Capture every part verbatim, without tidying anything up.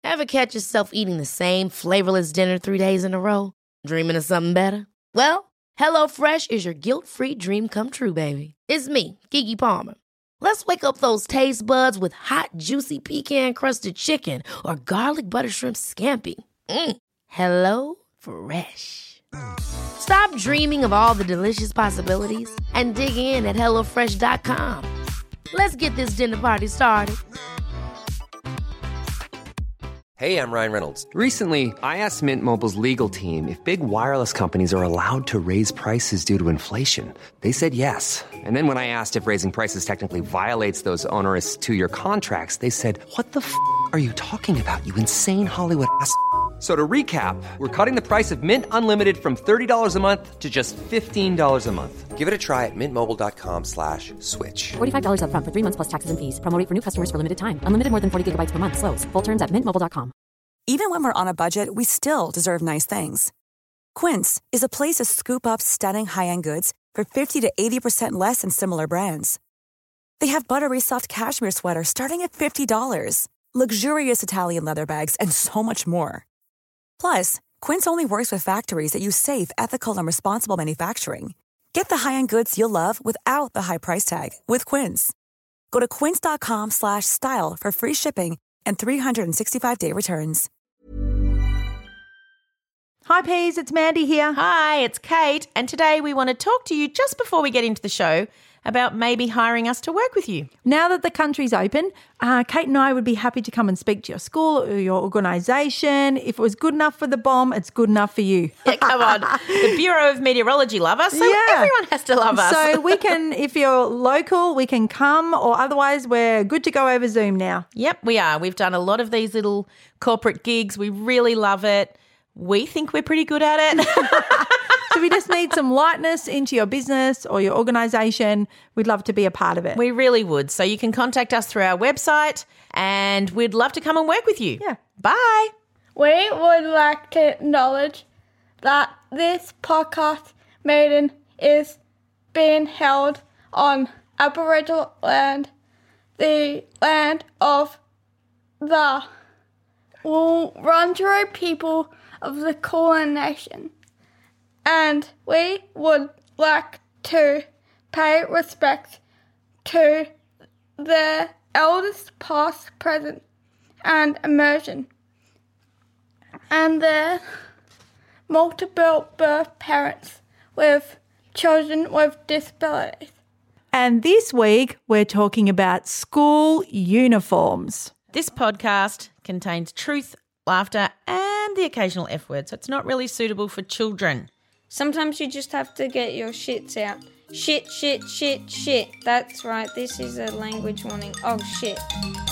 Ever catch yourself eating the same flavorless dinner three days in a row? Dreaming of something better? Well, HelloFresh is your guilt-free dream come true, baby. It's me, Keke Palmer. Let's wake up those taste buds with hot, juicy pecan-crusted chicken or garlic butter shrimp scampi. Mm. Hello Fresh. Stop dreaming of all the delicious possibilities and dig in at hello fresh dot com. Let's get this dinner party started. Hey, I'm Ryan Reynolds. Recently, I asked Mint Mobile's legal team if big wireless companies are allowed to raise prices due to inflation. They said yes. And then when I asked if raising prices technically violates those onerous two-year contracts, they said, what the f*** are you talking about, you insane Hollywood ass f- So to recap, we're cutting the price of Mint Unlimited from thirty dollars a month to just fifteen dollars a month. Give it a try at mintmobile.com slash switch. forty-five dollars up front for three months plus taxes and fees. Promo rate for new customers for limited time. Unlimited more than forty gigabytes per month. Slows full terms at mint mobile dot com. Even when we're on a budget, we still deserve nice things. Quince is a place to scoop up stunning high-end goods for fifty to eighty percent less than similar brands. They have buttery soft cashmere sweaters starting at fifty dollars, luxurious Italian leather bags, and so much more. Plus, Quince only works with factories that use safe, ethical, and responsible manufacturing. Get the high-end goods you'll love without the high price tag with Quince. Go to quince.com slash style for free shipping and three sixty-five day returns. Hi Peas, it's Mandy here. Hi, it's Kate, and today we want to talk to you just before we get into the show about maybe hiring us to work with you. Now that the country's open, uh, Kate and I would be happy to come and speak to your school or your organisation. If it was good enough for the bomb, it's good enough for you. Yeah, come on. The Bureau of Meteorology love us, so Yeah. everyone has to love us. So we can, if you're local, we can come, or otherwise we're good to go over Zoom now. Yep, we are. We've done a lot of these little corporate gigs. We really love it. We think we're pretty good at it. So we just need some lightness into your business or your organisation. We'd love to be a part of it. We really would. So you can contact us through our website and we'd love to come and work with you. Yeah. Bye. We would like to acknowledge that this podcast meeting is being held on Aboriginal land, the land of the Wurundjeri people of the Kulin Nation. And we would like to pay respect to their elders past, present, and emerging, and their multiple birth parents with children with disabilities. And this week we're talking about school uniforms. This podcast contains truth, laughter, and the occasional F word, so it's not really suitable for children. Sometimes you just have to get your shits out. Shit, shit, shit, shit. That's right, this is a language warning. Oh, shit.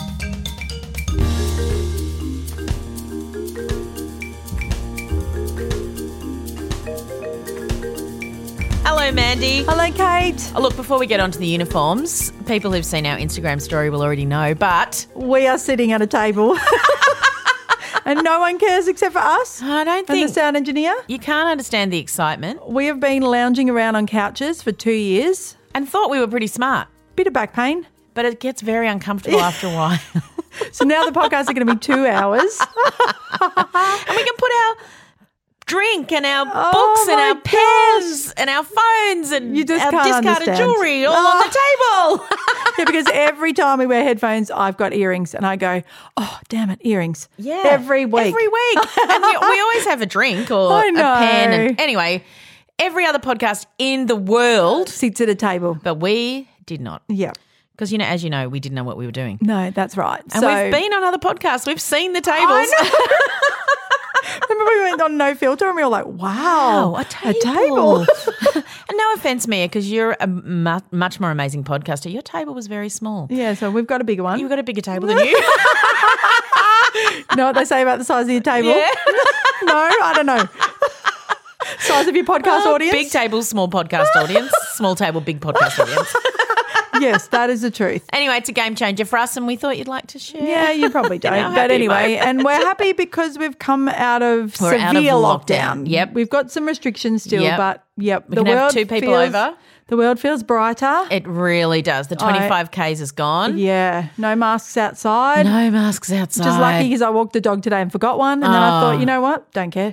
Hello, Mandy. Hello, Kate. Oh, look, before we get onto the uniforms, people who've seen our Instagram story will already know, but We are sitting at a table. And no one cares except for us I don't and think the sound engineer. you can't understand the excitement, We have been lounging around on couches for two years. and thought we were pretty smart, Bit of back pain. but it gets very uncomfortable after a while. So now the podcasts are going to be two hours. And we can put our drink and our Oh books and my our pens and our phones and You just our can't discarded understand. jewellery all Oh. on the table. Yeah, because every time we wear headphones, I've got earrings and I go, oh, damn it, earrings. Yeah. Every week. Every week. And we, we always have a drink or I a know. pen. And, anyway, every other podcast in the world, Sits at a table. but we did not. Yeah. Because, you know, as you know, we didn't know what we were doing. No, that's right. And so, we've been on other podcasts. We've seen the tables. remember we went on No Filter and we were like, wow, Wow, a A table. table. And no offence, Mia, because you're a mu- much more amazing podcaster. Your table was very small. Yeah, so we've got a bigger one. You've got a bigger table than you. know what they say about the size of your table? Yeah. No, I don't know. Size of your podcast Oh, audience? Big table, small podcast audience. Small table, big podcast audience. Yes, that is the truth. Anyway, it's a game changer for us and we thought you'd like to share. Yeah, you probably don't. In our but happy anyway, mode. and we're happy because we've come out of We're severe out of lockdown. lockdown. Yep. We've got some restrictions still, Yep. but yep. We the can have world two people feels, over. The world feels brighter. It really does. The twenty-five Ks is gone. Yeah. No masks outside. No masks outside. Which is lucky because I walked the dog today and forgot one. And then I thought, you know what? Don't care.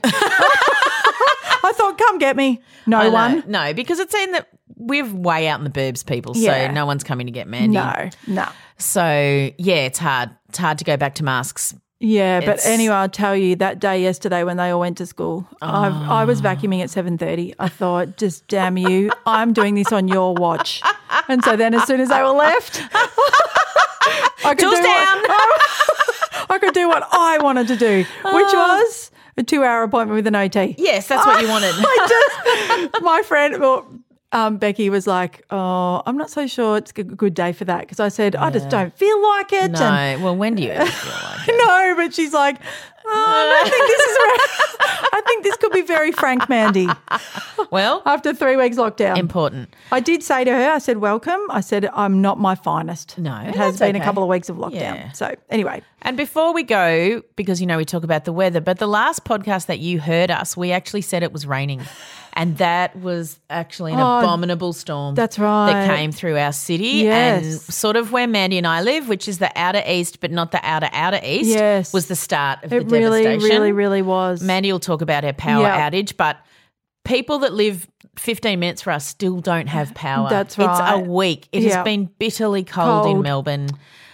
I thought, come get me. No I know. one. No, because it's in the we're way out in the burbs, people. So Yeah. no one's coming to get Mandy. No, no. So yeah, it's hard. It's hard to go back to masks. Yeah, but It's- anyway, I'll tell you that day yesterday when they all went to school, I've, I was vacuuming at seven thirty. I thought, just damn you, I'm doing this on your watch. And so then as soon as they were left, I could, Tools do down. What, I could do what I wanted to do, which was a two-hour appointment with an O T. Yes, that's what you wanted. I just, my friend, well, um, Becky was like, oh, I'm not so sure it's a good day for that because I said, I just don't feel like it. No, And well, when do you ever feel like it? no, but she's like, oh, I don't think this is right. I think this could be very frank, Mandy. Well, After three weeks lockdown. important. I did say to her, I said, welcome. I said, I'm not my finest. No, It has that's been a okay. couple of weeks of lockdown. Yeah. So anyway, And before we go, because, you know, we talk about the weather, but the last podcast that you heard us, we actually said it was raining. And that was actually an Oh, abominable storm. that's right. That came through our city. Yes. And sort of where Mandy and I live, which is the outer east, but not the outer, outer east, Yes. was the start of it the really, devastation. really, really was. Mandy will talk about her power Yeah. outage, but people that live fifteen minutes for us still don't have power. That's It's right. a week. It Yeah. has been bitterly cold, in Cold. Melbourne.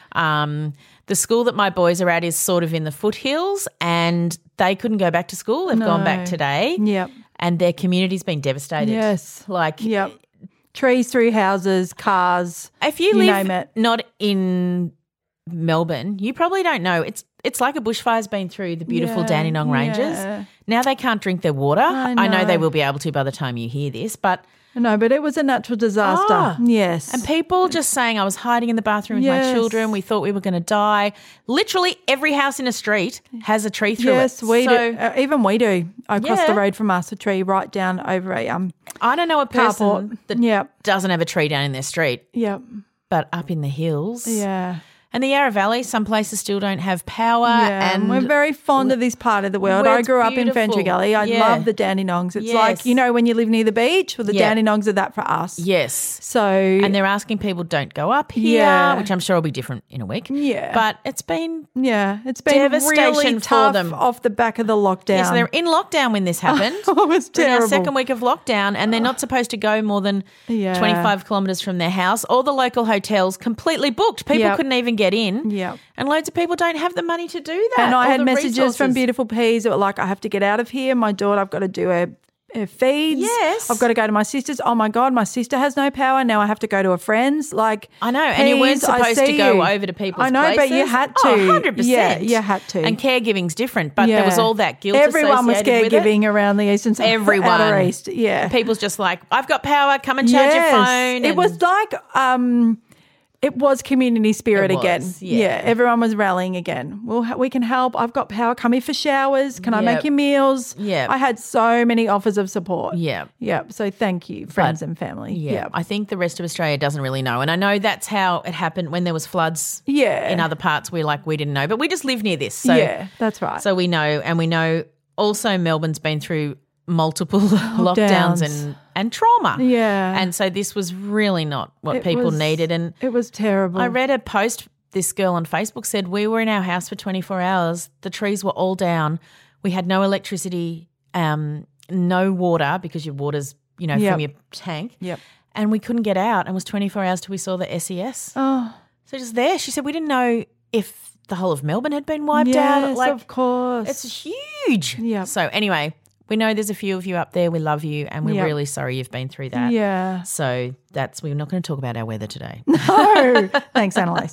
Um, the school that my boys are at is sort of in the foothills and they couldn't go back to school. They've gone back today. Yep. And their community's been devastated. Yes. Like, Yep. Trees through houses, cars. if you, You live name it. not in Melbourne, you probably don't know. It's it's like a bushfire's been through the beautiful Yeah, Dandenong Ranges. yeah. Now they can't drink their water. I I know they know. will be able to by the time you hear this, but No, but it was a natural disaster. Ah. Yes. and people just saying I was hiding in the bathroom with Yes. my children. We thought we were going to die. Literally every house in a street has a tree through Yes, it. we so do. Uh, even we do. Across Yeah. the road from us, a tree right down over a um. I don't know a person Carport. that Yep. doesn't have a tree down in their street, Yep. but up in the hills. Yeah. And the Yarra Valley, some places still don't have power. Yeah, and we're very fond of this part of the world. Where I it's grew up in beautiful. Fentry Gully. I Yeah. love the Dandenongs. It's Yes. like, you know, when you live near the beach, well, the Yeah. Dandenongs are that for us. Yes. So, And they're asking people don't go up here, Yeah. which I'm sure will be different in a week. Yeah. But it's been yeah, it's been devastation really for tough them. off the back of the lockdown. Yes, they're in lockdown when this happened. Oh, it was We're in our terrible. second week of lockdown, and they're not supposed to go more than Yeah. twenty-five kilometres from their house. All the local hotels completely booked. People Yep. couldn't even get in. Yep. And loads of people don't have the money to do that. And I or had the messages from resources. Beautiful Peas that were like, I have to get out of here. My daughter, I've got to do her, her feeds. Yes. I've got to go to my sister's. Oh, my God, my sister has no power. Now I have to go to a friend's. Like, I know, and you weren't Peas, I supposed to see go you. over to people's I know, but you places. had to. Oh, one hundred percent. Yeah, you had to. And caregiving's different, but there was Yeah. all that guilt Everyone was associated with it. caregiving around the eastern side. Everyone. Outer east. Yeah. People's just like, I've got power, come and charge Yes. your phone. It and- was like um, it was community spirit It was, again. yeah. everyone was rallying again. Well, we can help. I've got power. Come here for showers. Can I Yep. make you meals? Yep. I had so many offers of support. Yeah. Yep. So thank you, friends and family. Yeah, Yep. I think the rest of Australia doesn't really know. And I know that's how it happened when there was floods Yeah. in other parts. We like we didn't know, but we just live near this. So yeah, that's right. so we know, and we know also Melbourne's been through multiple lockdowns and and trauma. Yeah. And so this was really not what It people was- needed. And it was terrible. I read a post this girl on Facebook said, we were in our house for twenty-four hours. The trees were all down. We had no electricity, um, no water because your water's, you know, Yep. from your tank. Yep. And we couldn't get out. And it was twenty-four hours till we saw the S E S. Oh, So just there, she said, we didn't know if the whole of Melbourne had been wiped yes, out. Like, of course. it's huge. Yep. So anyway, we know there's a few of you up there. We love you and we're Yep. really sorry you've been through that. yeah. So that's, we're not going to talk about our weather today. No. Thanks, Annalise.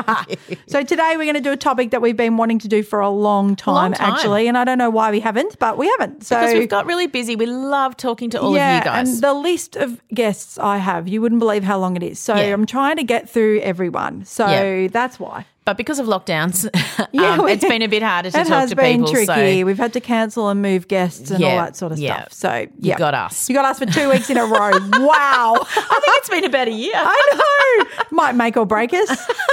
So today we're going to do a topic that we've been wanting to do for a long time, long time. actually, and I don't know why we haven't, but we haven't. So Because we've got really busy. We love talking to all yeah, of you guys. and the list of guests I have, you wouldn't believe how long it is. So Yeah. I'm trying to get through everyone. So Yeah. that's why. But because of lockdowns, Yeah, um, we- it's been a bit harder to it talk has to been people. tricky. So We've had to cancel and move guests and all Yeah, that sort of yeah. stuff. So you yeah. got us. You got us for two weeks in a row. Wow. I think it's been about a year. I know. Might make or break us.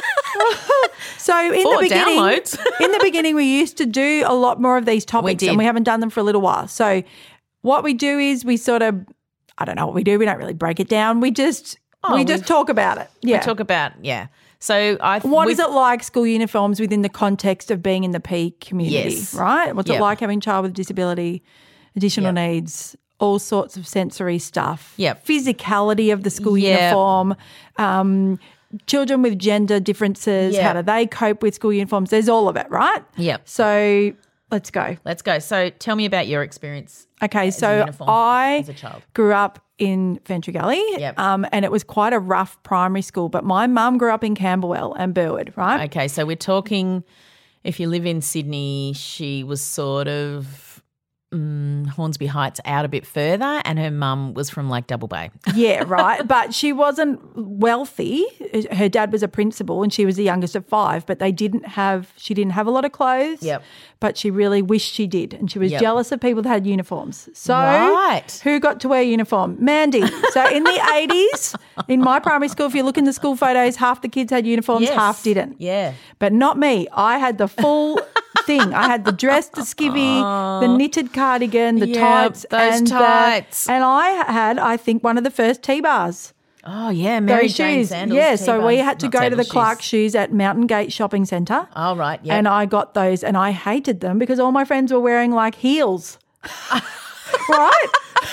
So in Four the beginning, downloads. in the beginning, we used to do a lot more of these topics, did. and we haven't done them for a little while. So what we do is we sort of I don't know what we do. We don't really break it down. We just Oh, we just we've- talk about it. Yeah. We talk about, yeah. So I What we've- is it like, school uniforms, within the context of being in the P community, Yes. right? What's Yep. it like having a child with a disability, additional Yep. needs, all sorts of sensory stuff, Yep. physicality of the school Yep. uniform, um, children with gender differences, how Yep. do they cope with school uniforms? There's all of it, right? Yep. So let's go. Let's go. So tell me about your experience. Okay, as a so uniform I as a child. grew up in Fentree Gully, Yep. um, and it was quite a rough primary school, but my mum grew up in Camberwell and Burwood, right? Okay, so we're talking, if you live in Sydney, she was sort of mm, Hornsby Heights out a bit further, and her mum was from like Double Bay. Yeah, right. But she wasn't wealthy. Her dad was a principal and she was the youngest of five, but they didn't have, she didn't have a lot of clothes. Yep. But she really wished she did. And she was Yep. jealous of people that had uniforms. So Right. who got to wear uniform? Mandy. So in the eighties, in my primary school, if you look in the school photos, half the kids had uniforms, Yes. half didn't. Yeah. But not me. I had the full thing. I had the dress, the skivvy, the knitted cardigan, the Yep, tights. those and the- tights. and I had, I think, one of the first T-bars. Oh, yeah, Mary Those Jane shoes. sandals. Yeah, so we T-bars. had to Not go to the sandals, Clark shoes. Shoes at Mountain Gate Shopping Centre. Oh, right, yeah. And I got those and I hated them because all my friends were wearing like heels. Right?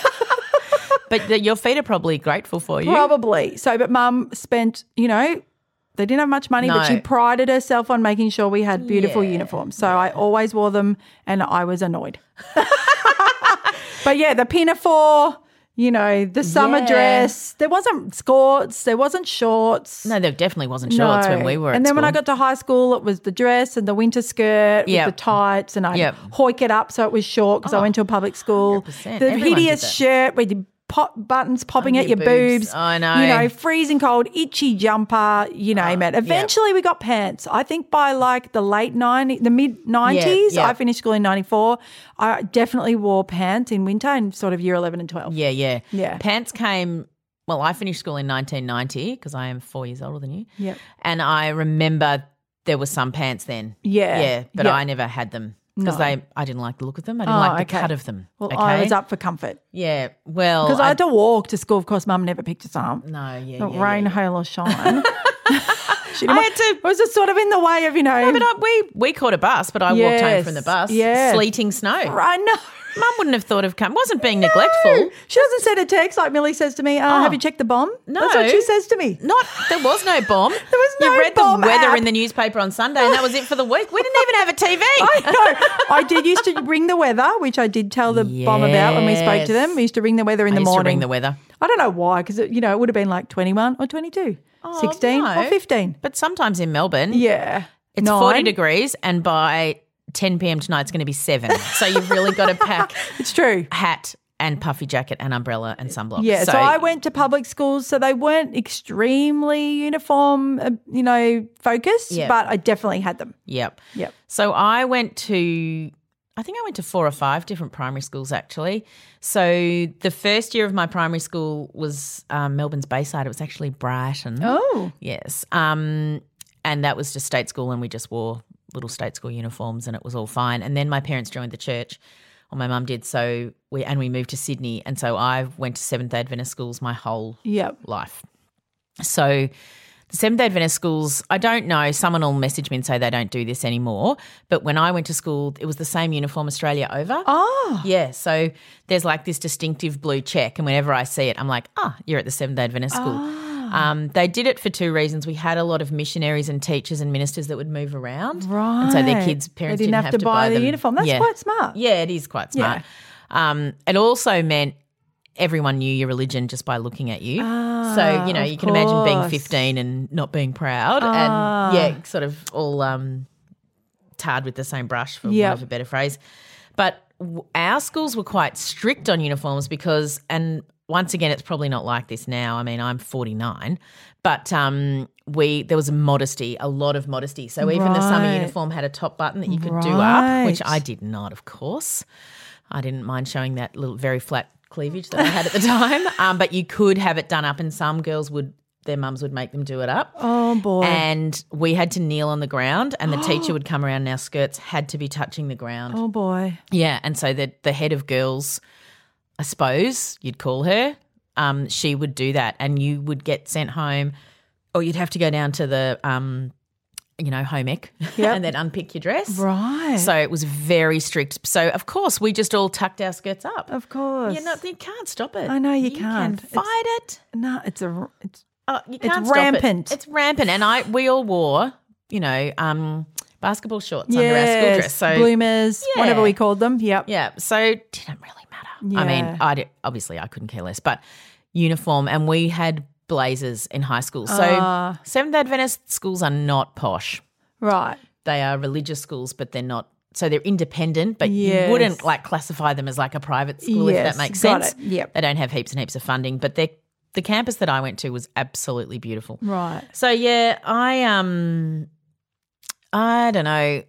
But the, your feet are probably grateful for you. Probably. So, but Mum spent, you know, they didn't have much money, but she No. prided herself on making sure we had beautiful Yeah. uniforms. So I always wore them and I was annoyed. But yeah, the pinafore, you know, the summer Yeah. dress. There wasn't skirts, there wasn't shorts. No, there definitely wasn't shorts No. when we were And at then when I school. got to high school, it was the dress and the winter skirt Yep. with the tights, and I Yep. hoik it up so it was short because I Oh, went to a public school. one hundred percent. The Everyone did hideous that. shirt with the pop buttons popping Under at your your boobs. boobs. I know. You know, freezing cold, itchy jumper, you name it. Eventually we got pants. I think by like the late nineties, the mid nineties, Yeah, yeah. I finished school in ninety-four. I definitely wore pants in winter in sort of year eleven and twelve. Yeah, yeah. Yeah. Pants came, well, I finished school in nineteen ninety because I am four years older than you. Yep. And I remember there were some pants then. Yeah. Yeah, but Yep. I never had them because No. they I didn't like the look of them. I didn't Oh, like the okay. cut of them. Well, okay? I was up for comfort. Yeah, well. Because I, had to walk to school. Of course, Mum never picked us up. No, yeah, The yeah, rain, yeah. hail, or shine. She I didn't- had to- It was just sort of in the way of, you know. No, but I, we, we caught a bus, but I walked home Yes, from the bus, yeah. sleeting snow. I know. Mum wouldn't have thought of coming. Wasn't being neglectful. She doesn't send a text like Millie says to me, uh, Oh. have you checked the bomb? No. That's what she says to me. Not there was no bomb. there was no You read bomb the weather app. in the newspaper on Sunday, and that was it for the week. We didn't even have a T V. I know. I did used to ring the weather, which I did tell the bomb about when we spoke to them. Yes. We used to ring the weather in I the used to morning. ring the weather. I don't know why, because, you know, it would have been like twenty-one or twenty-two, Oh, sixteen no. or fifteen. But sometimes in Melbourne, Yeah. it's Nine. forty degrees, and by ten p.m. tonight it's going to be seven. So you've really got to pack It's true. hat and puffy jacket and umbrella and sunblock. Yeah, so, I went to public schools, so they weren't extremely uniform, uh, you know, focused, Yeah. but I definitely had them. Yep. Yep. So I went to, I think I went to four or five different primary schools actually. So the first year of my primary school was um, Melbourne's Bayside. It was actually Brighton. Oh. Yes. Um, and that was just state school, and we just wore little state school uniforms, and it was all fine. And then my parents joined the church, or my mum did, so we and we moved to Sydney, and so I went to Seventh-day Adventist schools my whole Yep. life. So the Seventh-day Adventist schools, I don't know, someone will message me and say they don't do this anymore, but when I went to school, it was the same uniform Australia over. Oh. Yeah, so there's like this distinctive blue check, and whenever I see it, I'm like, ah, you're at the Seventh-day Adventist school. Um, they did it for two reasons. We had a lot of missionaries and teachers and ministers that would move around. Right. And so their kids' parents They didn't have to buy the them. uniform. That's Yeah. quite smart. Yeah, it is quite smart. Um, it also meant everyone knew your religion just by looking at you. so, you know, of you can imagine being course. fifteen and not being proud Ah. and, yeah, sort of all um, tarred with the same brush, for Yep. want of a better phrase. But w- our schools were quite strict on uniforms because, and once again, it's probably not like this now. I mean, I'm forty-nine, but um, we there was a modesty, a lot of modesty. So even the summer Right. uniform had a top button that you could do up, which Right. I did not, of course. I didn't mind showing that little very flat cleavage that I had at the time, um, but you could have it done up, and some girls would, their mums would make them do it up. Oh, boy. And we had to kneel on the ground, and the teacher would come around, and our skirts had to be touching the ground. oh, boy. Yeah, and so the the head of girls, I suppose you'd call her, um, she would do that, and you would get sent home, or you'd have to go down to the um, you know, home ec Yep. and then unpick your dress. Right. So it was very strict. So, of course, we just all tucked our skirts up. Of course. You know, you can't stop it. I know you you can't. Can fight it. No, it's a it's Oh, you It's can't stop rampant. It. It's rampant. And I we all wore, you know, um, basketball shorts under our school dress. So bloomers, Yeah. whatever we called them. Yep. Yeah. So it didn't really matter. I Yeah. mean, I did, obviously I couldn't care less, but uniform, and we had blazers in high school. So Ah. Seventh Adventist schools are not posh. Right. They are religious schools, but they're not. So they're independent, but Yes. you wouldn't like classify them as like a private school, if Yes, that makes got sense. it. Yep. They don't have heaps and heaps of funding, but they the campus that I went to was absolutely beautiful. Right. So yeah, I um, I don't know.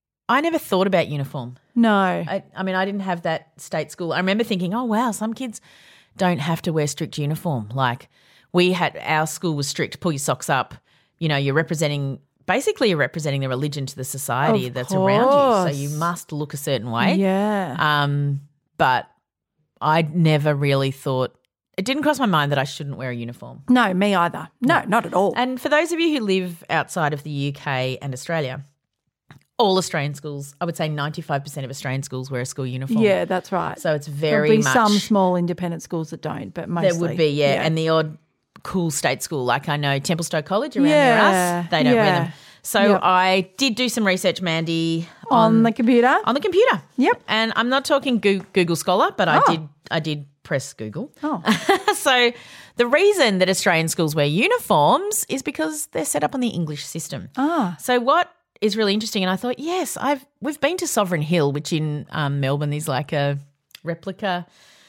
I never thought about uniform. No. I, I mean, I didn't have that state school. I remember thinking, oh wow, some kids don't have to wear strict uniform. Like we had, our school was strict. Pull your socks up. You know, you're representing. Basically, you're representing the religion to the society Of that's around you. course. So you must look a certain way. Yeah. Um, but I never really thought. It didn't cross my mind that I shouldn't wear a uniform. No, me either. No, not at all. And for those of you who live outside of the U K and Australia, all Australian schools, I would say ninety-five percent of Australian schools wear a school uniform. Yeah, that's right. So it's There'll very be much. some small independent schools that don't, but mostly. There would be, yeah, and the odd cool state school, like I know Templestowe College around near Yeah, us, they don't wear yeah. them. So Yep. I did do some research, Mandy, on the computer. on the computer. Yep. And I'm not talking Goo- Google Scholar, but I Oh. did I did press Google. Oh. So the reason that Australian schools wear uniforms is because they're set up on the English system. Ah. So what is really interesting, and I thought, yes, I've we've been to Sovereign Hill, which in um, Melbourne is like a replica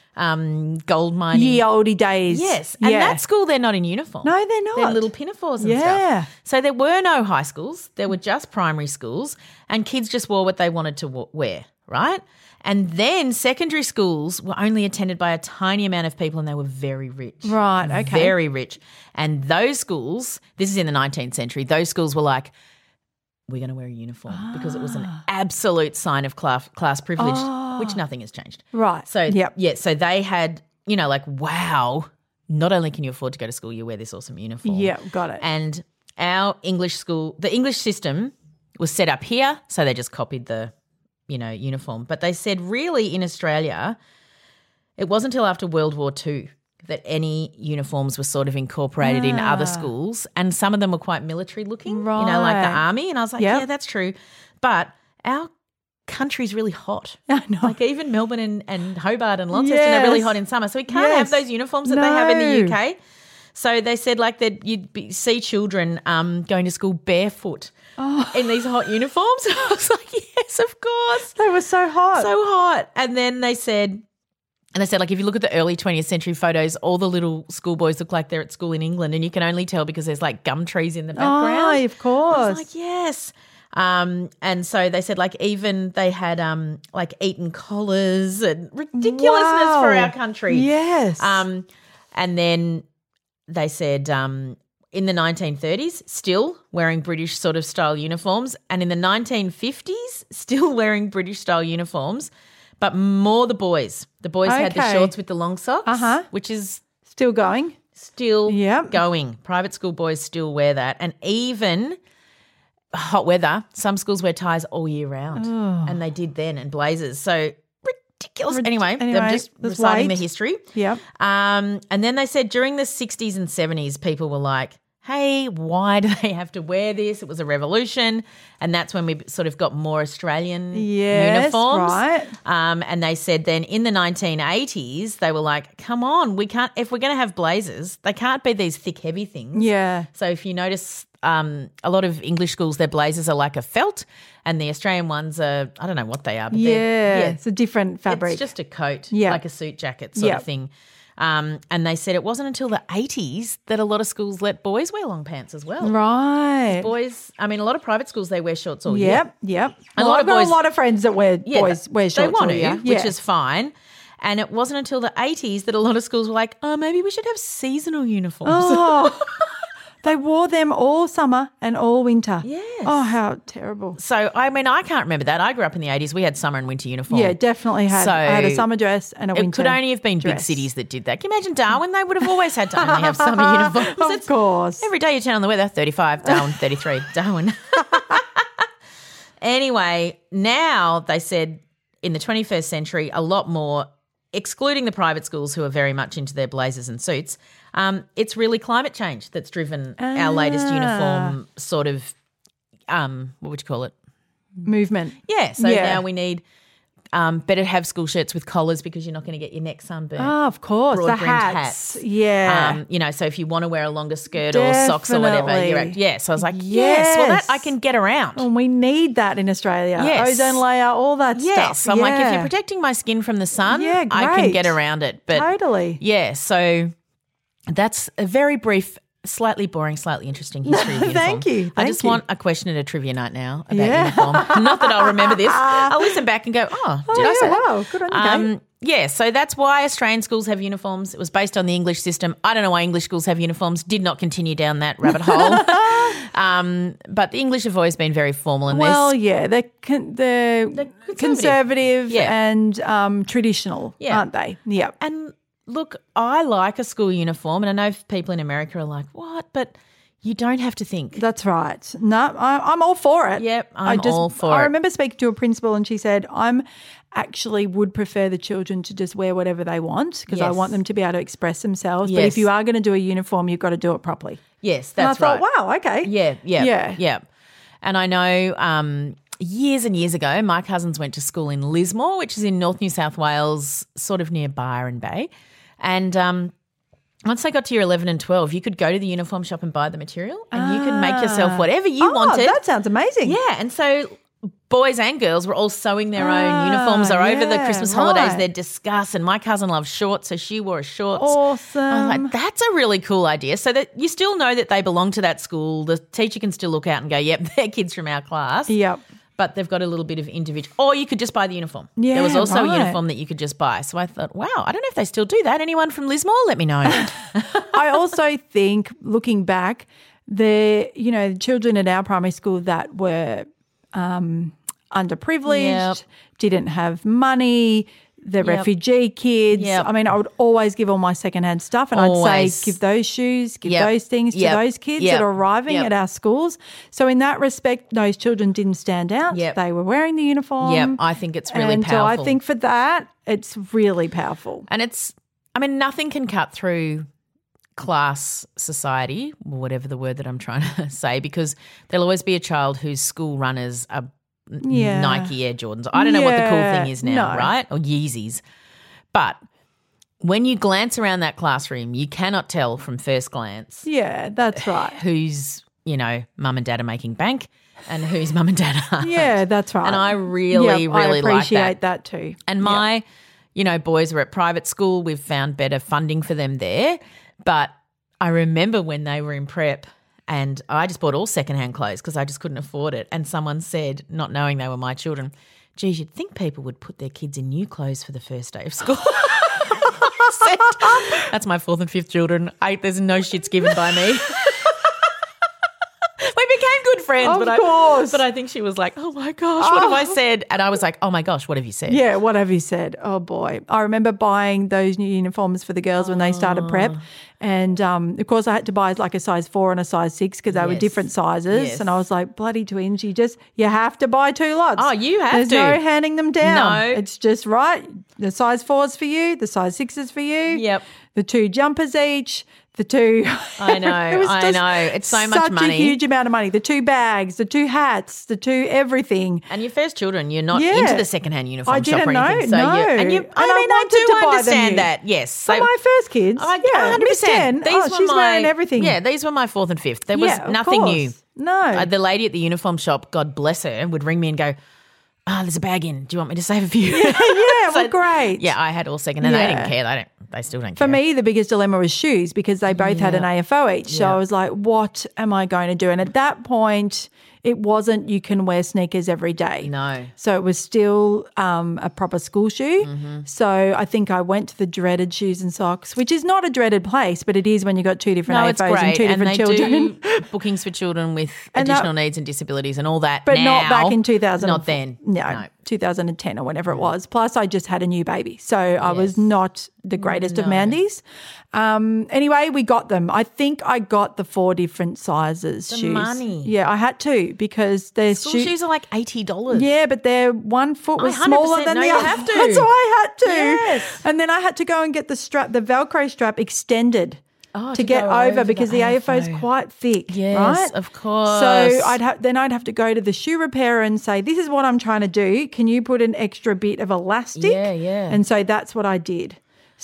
um, gold mining. Ye oldie days. Yes, and yeah. that school they're not in uniform. No, they're not. They're little pinafores and Yeah. stuff. So there were no high schools. There were just primary schools, and kids just wore what they wanted to wa- wear, right? And then secondary schools were only attended by a tiny amount of people, and they were very rich. Right, okay. Very rich. And those schools, this is in the nineteenth century, those schools were like, we're going to wear a uniform because it was an absolute sign of class, class privilege, which nothing has changed. Right. So, Yep. yeah, so they had, you know, like, wow, not only can you afford to go to school, you wear this awesome uniform. Yeah, got it. And our English school, the English system was set up here, so they just copied the, you know, uniform. But they said really in Australia, it wasn't until after World War Two that any uniforms were sort of incorporated in other schools, and some of them were quite military looking, you know, like the Right. army. And I was like, Yep. yeah, that's true. But our country's really hot. I know. Like even Melbourne and, and Hobart and Launceston are really Yes. hot in summer. So we can't Yes. have those uniforms that they have in the U No. K. So they said like that you'd be, see children um, going to school barefoot in these hot uniforms. I was like, yes, of course. They were so hot. So hot. And then they said, and they said, like, if you look at the early twentieth century photos, all the little schoolboys look like they're at school in England, and you can only tell because there's like gum trees in the background. Oh, of course. I was like, yes. Um, and so they said, like, even they had um, like Eton collars and ridiculousness for Wow. our country. Yes. Um, and then they said um, in the nineteen thirties, still wearing British sort of style uniforms, and in the nineteen fifties, still wearing British style uniforms, but more the boys. The boys had the Okay. shorts with the long socks, Uh-huh. which is Still going. still Yep. going. Private school boys still wear that. And even hot weather, some schools wear ties all year round. And they did then, and blazers. So ridiculous. Rid- anyway, anyway, I'm just let's reciting wait. the history. Yep. Um, and then they said during the sixties and seventies, people were like, hey, why do they have to wear this? It was a revolution. And that's when we sort of got more Australian Yes, uniforms. right. Um, and they said then in the nineteen eighties, they were like, come on, we can't, if we're going to have blazers, they can't be these thick, heavy things. Yeah. So if you notice, um, a lot of English schools, their blazers are like a felt, and the Australian ones are, I don't know what they are, but Yeah. they're, It's a different fabric. it's just a coat, Yeah. like a suit jacket sort Yeah. of thing. Um, and they said it wasn't until the eighties that a lot of schools let boys wear long pants as well. right. Boys, I mean, a lot of private schools, they wear shorts all year. Yep. Yep. A Well, lot I've of got boys- a lot of friends that wear Yeah, boys wear shorts they want all to, year. which Yeah. is fine. And it wasn't until the eighties that a lot of schools were like, oh, maybe we should have seasonal uniforms. Oh, They wore them all summer and all winter. Yes. Oh, how terrible. So, I mean, I can't remember that. I grew up in the eighties. We had summer and winter uniform. Yeah, definitely had. So I had a summer dress and a winter It could only have been big dress. cities that did that. Can you imagine Darwin? They would have always had to only have summer uniforms. Of It's- course. Every day you turn on the weather, thirty-five, Darwin, thirty-three, Darwin. Anyway, now they said in the twenty-first century, a lot more, excluding the private schools who are very much into their blazers and suits, um, it's really climate change that's driven our latest Ah. uniform sort of, um, what would you call it? Movement. Yeah, so Yeah. now we need um, better to have school shirts with collars because you're not going to get your neck sunburned. Oh, of course. The Broad-brimmed hats. hats. Yeah. Um, you know, so if you want to wear a longer skirt or socks or whatever, you're Definitely. yeah. So I was like, yes, well, that Yes. I can get around. and we need that in Australia. Yes. Ozone layer, all that Yes, stuff. I'm like, if Yeah. you're protecting my skin from the sun, Yeah, I can great. get around it. But Totally. yeah, so that's a very brief, slightly boring, slightly interesting history of uniform. Thank you, I thank just you. want a question at a trivia night now about Yeah. uniform. Not that I'll remember this. I'll listen back and go, oh, did Oh, I say yeah, that? wow, good on you, Kate. Yeah, so that's why Australian schools have uniforms. It was based on the English system. I don't know why English schools have uniforms. Did not continue down that rabbit hole. um, but the English have always been very formal in Well, this. yeah, they're, con- they're, conservative. conservative, Yeah. and um, traditional, Yeah. aren't they? Yep. And look, I like a school uniform, and I know people in America are like, what? But you don't have to think. That's right. No, I, I'm all for it. Yep, I I'm all for I it. remember speaking to a principal and she said, I'm actually would prefer the children to just wear whatever they want because I Yes. want them to be able to express themselves. But Yes. if you are going to do a uniform, you've got to do it properly. Yes, And that's I thought, right. wow, okay. Yeah, yeah, Yeah. yeah. And I know um, years and years ago, my cousins went to school in Lismore, which is in North New South Wales, sort of near Byron Bay. And um, once they got to year eleven and twelve, you could go to the uniform shop and buy the material and you could make yourself whatever you Oh, wanted. that sounds amazing. Yeah, and so boys and girls were all sewing their own uniforms. Or over the yeah, Christmas holidays, right. they'd discuss. And my cousin loves shorts, so she wore shorts. Awesome. I was like, that's a really cool idea. So that you still know that they belong to that school. The teacher can still look out and go, yep, they're kids from our class. Yep. But they've got a little bit of individual. Or you could just buy the uniform. Yeah, there was also right. a uniform that you could just buy. So I thought, wow, I don't know if they still do that. Anyone from Lismore, let me know. I also think, looking back, the you know children at our primary school that were um, underprivileged, Yep. didn't have money, the Yep. refugee kids. Yep. I mean, I would always give all my secondhand stuff, and I'd Always. say, give those shoes, give Yep. those things to Yep. those kids Yep. that are arriving Yep. at our schools. So in that respect, those children didn't stand out. Yep. They were wearing the uniform. Yep, I think it's really and powerful. so I think for that, it's really powerful. And it's, I mean, nothing can cut through class society, or whatever the word that I'm trying to say, because there'll always be a child whose school runners are Yeah. Nike Air Jordans. I don't know what the cool Yeah, thing is now, no. right? Or Yeezys. But when you glance around that classroom, you cannot tell from first glance Yeah, that's right. who's, you know, mum and dad are making bank and whose mum and dad aren't. Yeah, that's right. And I really, Yep, really I like appreciate that. that too. And my, you know, boys were at private school. We've found better funding for them there. But I remember when they were in prep and I just bought all secondhand clothes because I just couldn't afford it. And someone said, not knowing they were my children, geez, you'd think people would put their kids in new clothes for the first day of school. I said, that's my fourth and fifth children. I, there's no shits given by me. We became good friends. Of but I, course. But I think she was like, oh my gosh, what have I said? And I was like, oh my gosh, what have you said? Yeah, what have you said? Oh boy. I remember buying those new uniforms for the girls when they started prep. And um, of course I had to buy like a size four and a size six because they were Yes. different sizes. Yes. And I was like, bloody twins, you just, you have to buy two lots. Oh, you have There's to. no handing them down. No. It's just right. The size fours for you, the size sixes for you. Yep. The two jumpers each. The two. I know, It was I just know. It's so much such money. a huge amount of money. The two bags, the two hats, the two everything. And your first children, you're not Yeah. into the secondhand uniform I shop didn't or anything. know, So no. you, and you, And I I mean, I wanted to do buy them understand new. that. Yes. For my first kids, I, yeah, one hundred Miss percent. ten, oh, she's my, wearing everything. Yeah, these were my fourth and fifth. There was Yeah, of nothing course. new. No. Uh, the lady at the uniform shop, God bless her, would ring me and go, ah, oh, there's a bag in. Do you want me to save a few? yeah, well, great. Yeah, I had all second and they Yeah. didn't care. They don't. They still don't For care. me, the biggest dilemma was shoes because they both had an A F O each. So Yeah. I was like, what am I going to do? And at that point, it wasn't you can wear sneakers every day. No. So it was still um, a proper school shoe. Mm-hmm. So I think I went to the dreaded shoes and socks, which is not a dreaded place, but it is when you've got two different No, A it's F Os great. and two different and they children. do bookings for children with And that- additional needs and disabilities and all that But now. not back in two thousand. Not then. No, No. two thousand ten or whenever it was. Plus, I just had a new baby. So I was not the greatest of Mandys. Um, anyway, we got them. I think I got the four different sizes The shoes. money. Yeah, I had to because they're School shoe- shoes are like eighty dollars. Yeah, but their one foot I was one hundred smaller percent than know the you other. have to. So I had to. Yes. And then I had to go and get the strap, the Velcro strap extended. Oh, to, to get go over, over because the the A F O is A F O. quite thick, Yes, right? of course. So I'd have then I'd have to go to the shoe repairer and say, "This is what I'm trying to do. Can you put an extra bit of elastic?" Yeah, yeah. And so that's what I did.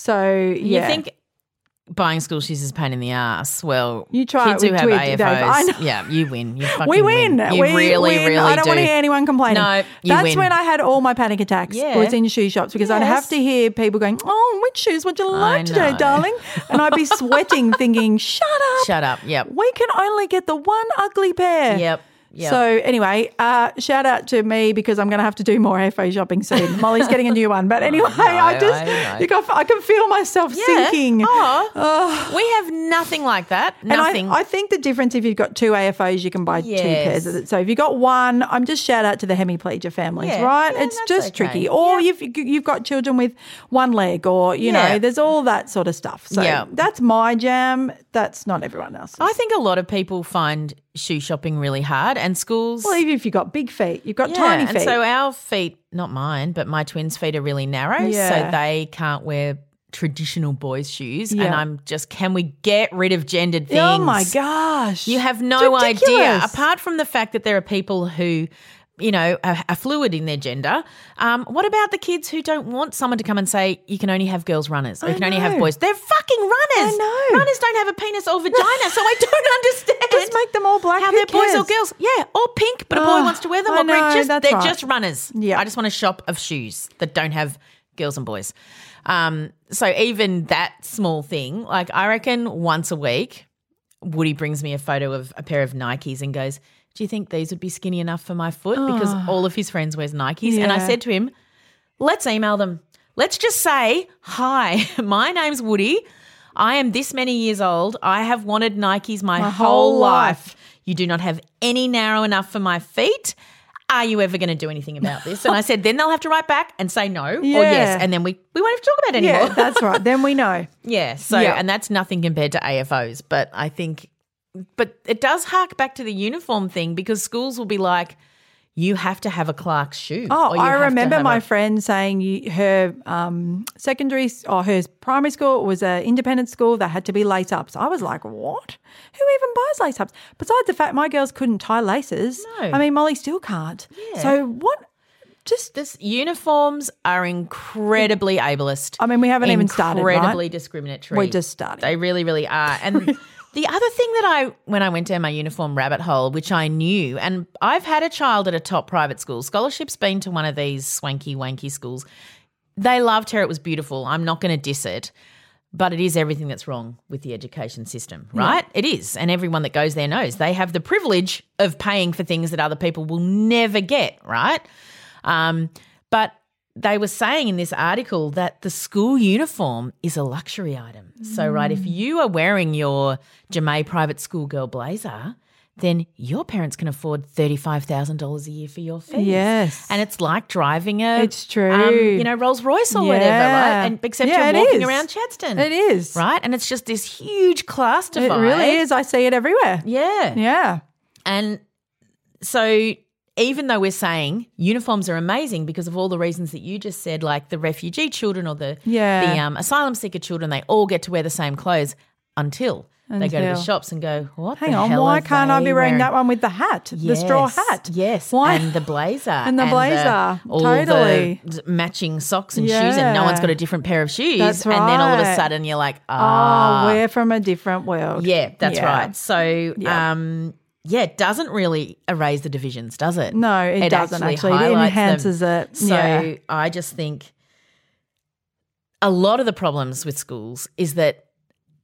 So yeah, You think buying school shoes is a pain in the ass? Well, You try kids it who with have Twig, A F Os, Dave. I know. yeah, you win. You fucking we win. You we really, win. really I don't do. want to hear anyone complaining. No, you That's win. when I had all my panic attacks. Yeah. Was in shoe shops because I'd have Yes. to hear people going, "Oh, which shoes would you like I today, know. darling?" And I'd be sweating, thinking, "Shut up! Shut up. Yep. We can only get the one ugly pair." Yep. Yep. So anyway, uh, shout out to me because I'm going to have to do more A F O shopping soon. Molly's getting a new one, but anyway, I just I know. you got, I can feel myself sinking. Oh, we have nothing like that. Nothing. And I, I think the difference, if you've got two A F Os, you can buy two Yes. pairs of it. So if you've got one, I'm just shout out to the hemiplegia families, Yeah. right? Yeah, it's that's just okay. tricky. Or you've you've got children with one leg, or you Yeah. know, there's all that sort of stuff. So Yeah. that's my jam. That's not everyone else's. I think a lot of people find shoe shopping really hard, and schools. well, even if you've got big feet, you've got yeah, tiny and feet. so our feet, not mine, but my twins' feet are really narrow, Yeah. so they can't wear traditional boys' shoes. Yeah. And I'm just, can we get rid of gendered things? oh my gosh, You have no It's idea. ridiculous. Apart from the fact that there are people who, you know, are, are fluid in their gender. Um, what about the kids who don't want someone to come and say you can only have girls runners or I you can only have know. boys? They're fucking runners. I know. Runners don't have a penis or vagina, so I don't understand. Just make them all black. How Who they're boys or cares? girls. Yeah, or pink, but a boy Oh, wants to wear them. I Or green. know, Just, that's they're right. just runners. Yeah. I just want a shop of shoes that don't have girls and boys. Um, so even that small thing, like I reckon once a week, Woody brings me a photo of a pair of Nikes and goes, do you think these would be skinny enough for my foot? Because all of his friends wears Nikes. And I Yeah. said to him, let's email them. Let's just say, hi, my name's Woody. I am this many years old. I have wanted Nikes my, My whole, whole life. life. You do not have any narrow enough for my feet. Are you ever going to do anything about this? And I said, then they'll have to write back and say no or Yeah. yes. And then we, we won't have to talk about it anymore. Yeah, that's right. Then we know. Yeah. So, Yeah. and that's nothing compared to A F Os. But I think, but it does hark back to the uniform thing because schools will be like, you have to have a Clark's shoe. Oh, or you I have to remember have my a- friend saying you, her um, secondary s- or her primary school was an independent school that had to be lace ups. I was like, what? Who even buys lace ups? Besides the fact my girls couldn't tie laces. No. I mean, Molly still can't. So what? Just This uniforms are incredibly ableist. I mean, we haven't even started, right? Incredibly discriminatory. We're just starting. They really, really are. And the other thing that I, when I went down my uniform rabbit hole, which I knew, and I've had a child at a top private school. Scholarship's been to one of these swanky, wanky schools. They loved her. It was beautiful. I'm not going to diss it. But it is everything that's wrong with the education system, right? It is. And everyone that goes there knows they have the privilege of paying for things that other people will never get, right? Um, but they were saying in this article that the school uniform is a luxury item. So, right, if you are wearing your Jamay private school girl blazer, then your parents can afford thirty-five thousand dollars a year for your fees. Yes. And it's like driving a, It's true. um, you know, Rolls Royce or whatever, Yeah. right? And except Yeah, you're it walking is. around Chadstone. It is. Right? And it's just this huge class divide. It really is. I see it everywhere. Yeah. Yeah. And so even though we're saying uniforms are amazing because of all the reasons that you just said, like the refugee children or the, Yeah. the um, asylum seeker children, they all get to wear the same clothes until, they go to the Until. shops and go, what Hang the on, hell why are can't I they be wearing wearing? that one with the hat, the straw Yes, hat? Yes. Why? And the blazer. And the blazer, all totally. the matching socks and shoes and no Yeah. one's got a different pair of shoes. That's And then all of a right. sudden you're like, Oh, ah. we're from a different world. Yeah, that's Yeah. right. So, Yeah. um, yeah, it doesn't really erase the divisions, does it? No, it doesn't actually. It highlights them. enhances it. So Yeah. I just think a lot of the problems with schools is that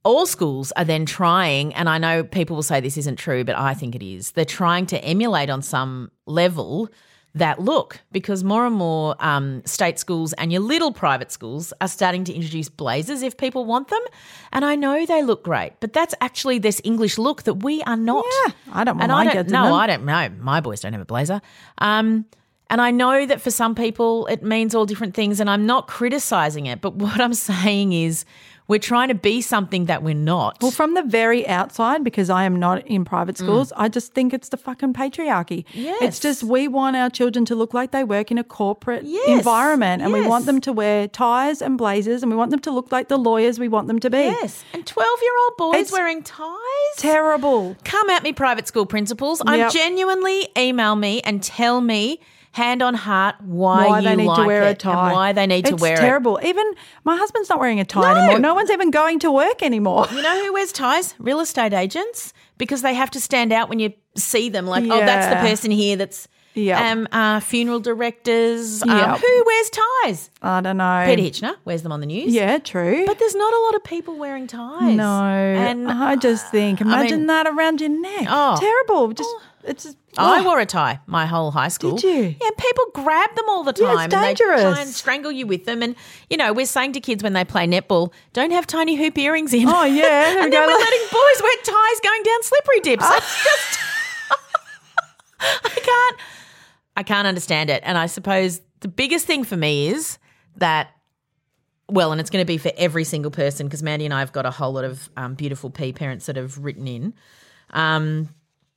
all schools are then trying, and I know people will say this isn't true, but I think it is. They're trying to emulate on some level that look, because more and more um, state schools and your little private schools are starting to introduce blazers if people want them. And I know they look great, but that's actually this English look that we are not. Yeah, I don't want and my I don't, kids in No, them. I don't know. My boys don't have a blazer. Um, and I know that for some people it means all different things, and I'm not criticising it, but what I'm saying is we're trying to be something that we're not. Well, from the very outside, because I am not in private schools, I just think it's the fucking patriarchy. Yes. It's just we want our children to look like they work in a corporate Yes. environment, and we Yes. want them to wear ties and blazers, and we want them to look like the lawyers we want them to be. Yes, and twelve-year-old boys It's wearing ties? Terrible. Come at me, private school principals. I'm Yep. genuinely email me and tell me, hand on heart, why, Why you they need like to wear it a tie. and why they need to it's wear terrible. Even my husband's not wearing a tie No. anymore. No one's even going to work anymore. it. You know who wears ties? Real estate agents, because they have to stand out when you see them. Like, oh, that's the Yeah. person here that's Yep. um, uh, funeral directors. Um, Yep. Who wears ties? I don't know. Peter Hitchner wears them on the news. Yeah, true. But there's not a lot of people wearing ties. no, And I just think, imagine mean- that around your neck. Oh. Terrible. Just it's. Just, I oh. wore a tie my whole high school. Did you? Yeah, people grab them all the Yeah, time. it's And they dangerous. try and strangle you with them. And, you know, we're saying to kids when they play netball, don't have tiny hoop earrings in. Oh, yeah. There we and go. then we're letting boys wear ties going down slippery dips. Ah. That's just I can't I can't understand it. And I suppose the biggest thing for me is that well, and it's going to be for every single person, because Mandy and I have got a whole lot of um, beautiful P parents that have written in. Um,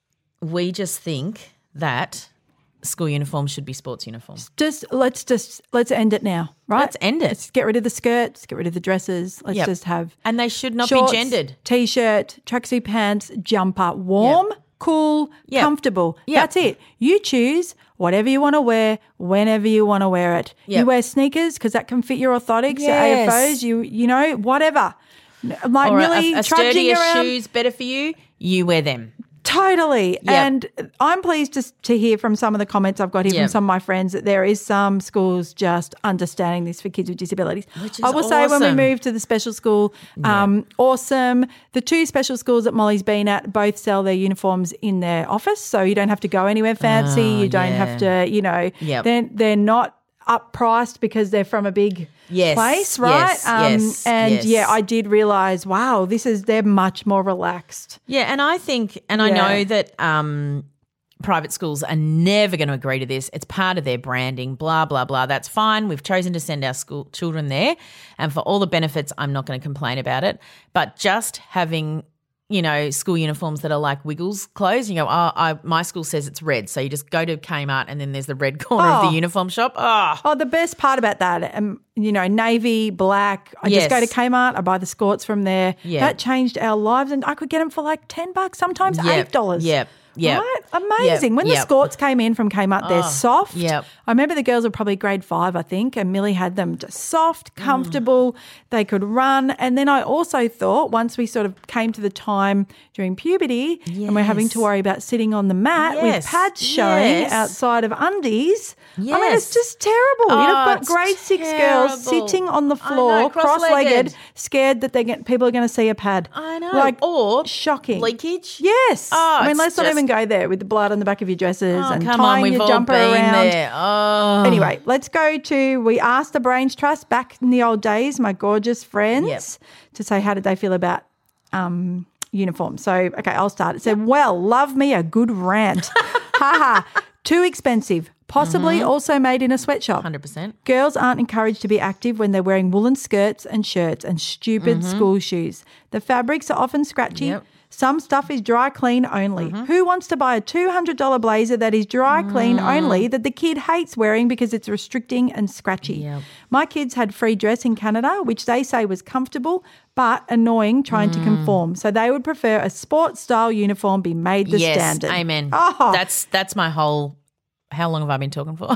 we just think that school uniforms should be sports uniforms. Just let's just let's end it now, right? Let's end it. Let's get rid of the skirts, get rid of the dresses. Let's Yep. just have And they should not shorts, be gendered. T-shirt, tracksuit pants, jumper, warm, cool, Yep. comfortable. Yep. That's it. You choose whatever you want to wear, whenever you want to wear it. Yep. You wear sneakers because that can fit your orthotics, your Yes. A F Os. You you know whatever. Like Or really a, a trudging sturdier around. shoes better for you, you wear them. Totally. And I'm pleased to, to hear from some of the comments I've got here Yep. from some of my friends that there is some schools just understanding this for kids with disabilities. Which is I will say when we awesome. moved to the special school, um, awesome. The two special schools that Molly's been at both sell their uniforms in their office, so you don't have to go anywhere fancy. Oh, you don't yeah. have to, you know, Yep. they're, they're not up priced because they're from a big Yes, place, right? yes, yes, and yes. yeah, I did realise, wow, this is they're much more relaxed. Yeah, and I think, and I Yeah. know that um, private schools are never going to agree to this. It's part of their branding, blah, blah, blah. That's fine. We've chosen to send our school children there. And for all the benefits, I'm not going to complain about it. But just having, you know, school uniforms that are like Wiggles clothes, you go, oh, I, my school says it's red. So you just go to Kmart and then there's the red corner of Oh. the uniform shop. Oh, Oh, the best part about that, um, you know, navy, black. I Yes. just go to Kmart. I buy the skirts from there. Yeah. That changed our lives, and I could get them for like ten bucks, sometimes Yep. eight dollars. Yep. Yep. Right? Amazing. Yep. When the Yep. skirts came in from Kmart, they're Oh, soft. yep. I remember the girls were probably grade five, I think, and Millie had them just soft, comfortable. They could run. And then I also thought once we sort of came to the time during puberty and we're having to Yes. worry about sitting on the mat Yes. with pads showing Yes. outside of undies. I mean, it's Yes. just terrible. Oh, You've got it's grade six girls terrible. sitting on the I floor, know, cross-legged, cross-legged. scared that they get people are going to see a pad. I know. Like, or shocking. leakage. Yes. Oh, I mean, it's let's not just- even go there with the blood on the back of your dresses Oh, and come tying on, we've your all jumper been around. there. Oh. Anyway, let's go to, we asked the Brains Trust back in the old days, my gorgeous friends, Yep. to say how did they feel about um, uniforms. So, okay, I'll start. It said, well, love me a good rant. Ha ha. Too expensive. Possibly Mm-hmm. also made in a sweatshop. one hundred percent. Girls aren't encouraged to be active when they're wearing woolen skirts and shirts and stupid school shoes. The fabrics are often scratchy. Yep. Some stuff is dry clean only. Who wants to buy a two hundred dollars blazer that is dry clean only that the kid hates wearing because it's restricting and scratchy? Yep. My kids had free dress in Canada, which they say was comfortable but annoying trying to conform. So they would prefer a sports style uniform be made the yes, standard. amen. Oh. That's that's my whole. How long have I been talking for?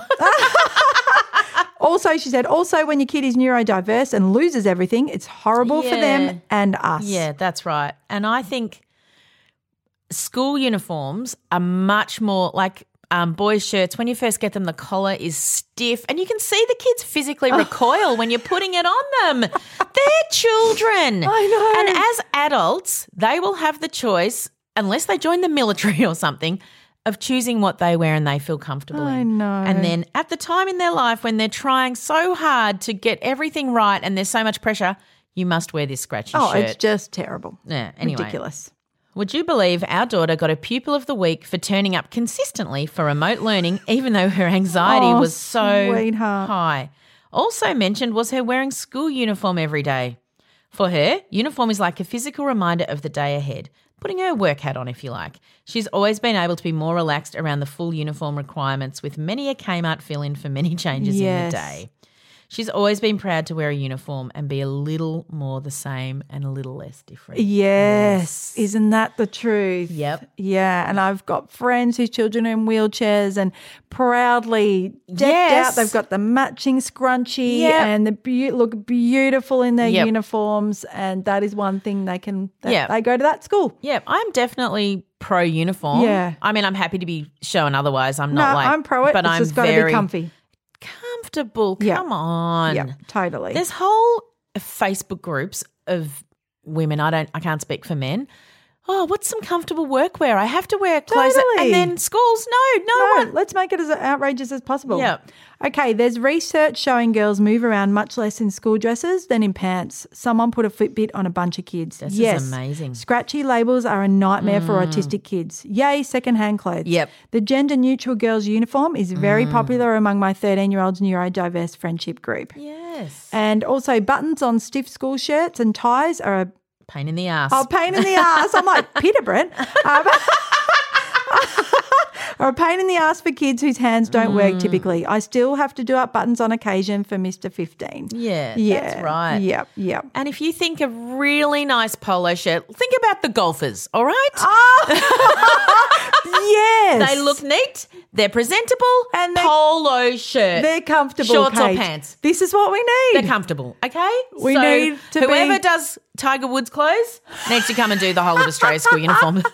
Also, she said, also when your kid is neurodiverse and loses everything, it's horrible for Yeah. them and us. Yeah, that's right. And I think school uniforms are much more like Um, boys' shirts, when you first get them, the collar is stiff and you can see the kids physically recoil when you're putting it on them. They're children. I know. And as adults, they will have the choice, unless they join the military or something, of choosing what they wear and they feel comfortable I in. know. And then at the time in their life when they're trying so hard to get everything right and there's so much pressure, you must wear this scratchy Oh, shirt. it's just terrible. Yeah, anyway. Ridiculous. Would you believe our daughter got a pupil of the week for turning up consistently for remote learning, even though her anxiety Oh, was so sweetheart. high? Also mentioned was her wearing school uniform every day. For her, uniform is like a physical reminder of the day ahead, putting her work hat on, if you like. She's always been able to be more relaxed around the full uniform requirements, with many a Kmart fill-in for many changes Yes. in the day. She's always been proud to wear a uniform and be a little more the same and a little less different. Yes. Isn't that the truth? Yep. Yeah. And I've got friends whose children are in wheelchairs and proudly decked Yes. out. They've got the matching scrunchie Yep. and the be- look beautiful in their Yep. uniforms. And that is one thing they can, that Yep. they go to that school. Yeah, I'm definitely pro uniform. Yeah. I mean, I'm happy to be shown otherwise. I'm not no, like, I'm pro it. but It's I'm just got to very be comfy. comfortable. Yeah. Come on. Yeah, totally. There's whole Facebook groups of women. I don't. I can't speak for men. Oh, what's some comfortable workwear? I have to wear clothes. that- Totally. And then schools, no, no, No, one. let's make it as outrageous as possible. Yeah. Okay, there's research showing girls move around much less in school dresses than in pants. Someone put a Fitbit on a bunch of kids. This is yes. amazing. Scratchy labels are a nightmare for autistic kids. Yay, secondhand clothes. Yep. The gender-neutral girls' uniform is very popular among my thirteen-year-old's neurodiverse friendship group. Yes. And also buttons on stiff school shirts and ties are a Pain in the ass. Oh, pain in the ass. I'm like, Peterborough. Um, or a pain in the ass for kids whose hands don't Mm. work typically. I still have to do up buttons on occasion for Mister fifteen. Yeah, Yeah. that's right. Yep, yep. And if you think of really nice polo shirt, think about the golfers, all right? Yes. They look neat, they're presentable, And they- polo shirt. They're comfortable, Shorts Kate. or pants. This is what we need. They're comfortable, okay? We so need to whoever be- does Tiger Woods clothes needs to come and do the whole of Australia school uniform.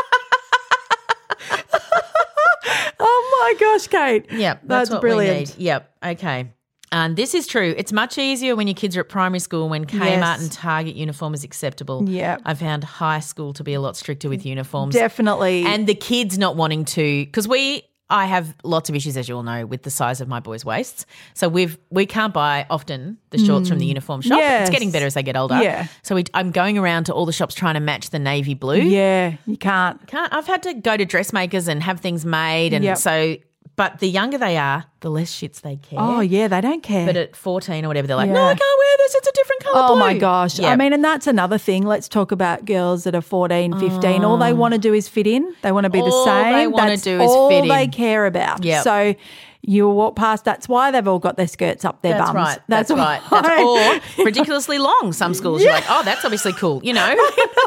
Oh my gosh, Kate. Yep, That's that's, what brilliant. we need. Yep, okay. And this is true. It's much easier when your kids are at primary school when Kmart Yes. and Target uniform is acceptable. Yep. I found high school to be a lot stricter with uniforms. Definitely. And the kids not wanting to, because we, I have lots of issues, as you all know, with the size of my boys' waists. So we've we can't buy often the shorts from the uniform shop. Yes. It's getting better as they get older. Yeah. So we, I'm going around to all the shops trying to match the navy blue. yeah, you can't. Can't. I've had to go to dressmakers and have things made, and Yep. so. But the younger they are, the less shits they care. Oh, yeah, they don't care. But at fourteen or whatever, they're like, no, Yeah. I can't wear this. It's a different colour Oh blue. my gosh. Yeah. I mean, and that's another thing. Let's talk about girls that are fourteen, fifteen. All they want to do is fit in. They want to be the All same. they wanna That's do is all fit in. they care about. Yep. So you walk past, that's why they've all got their skirts up their That's bums. right. That's, right. why. That's or ridiculously long. Some schools, you're like, oh, that's obviously cool. You know.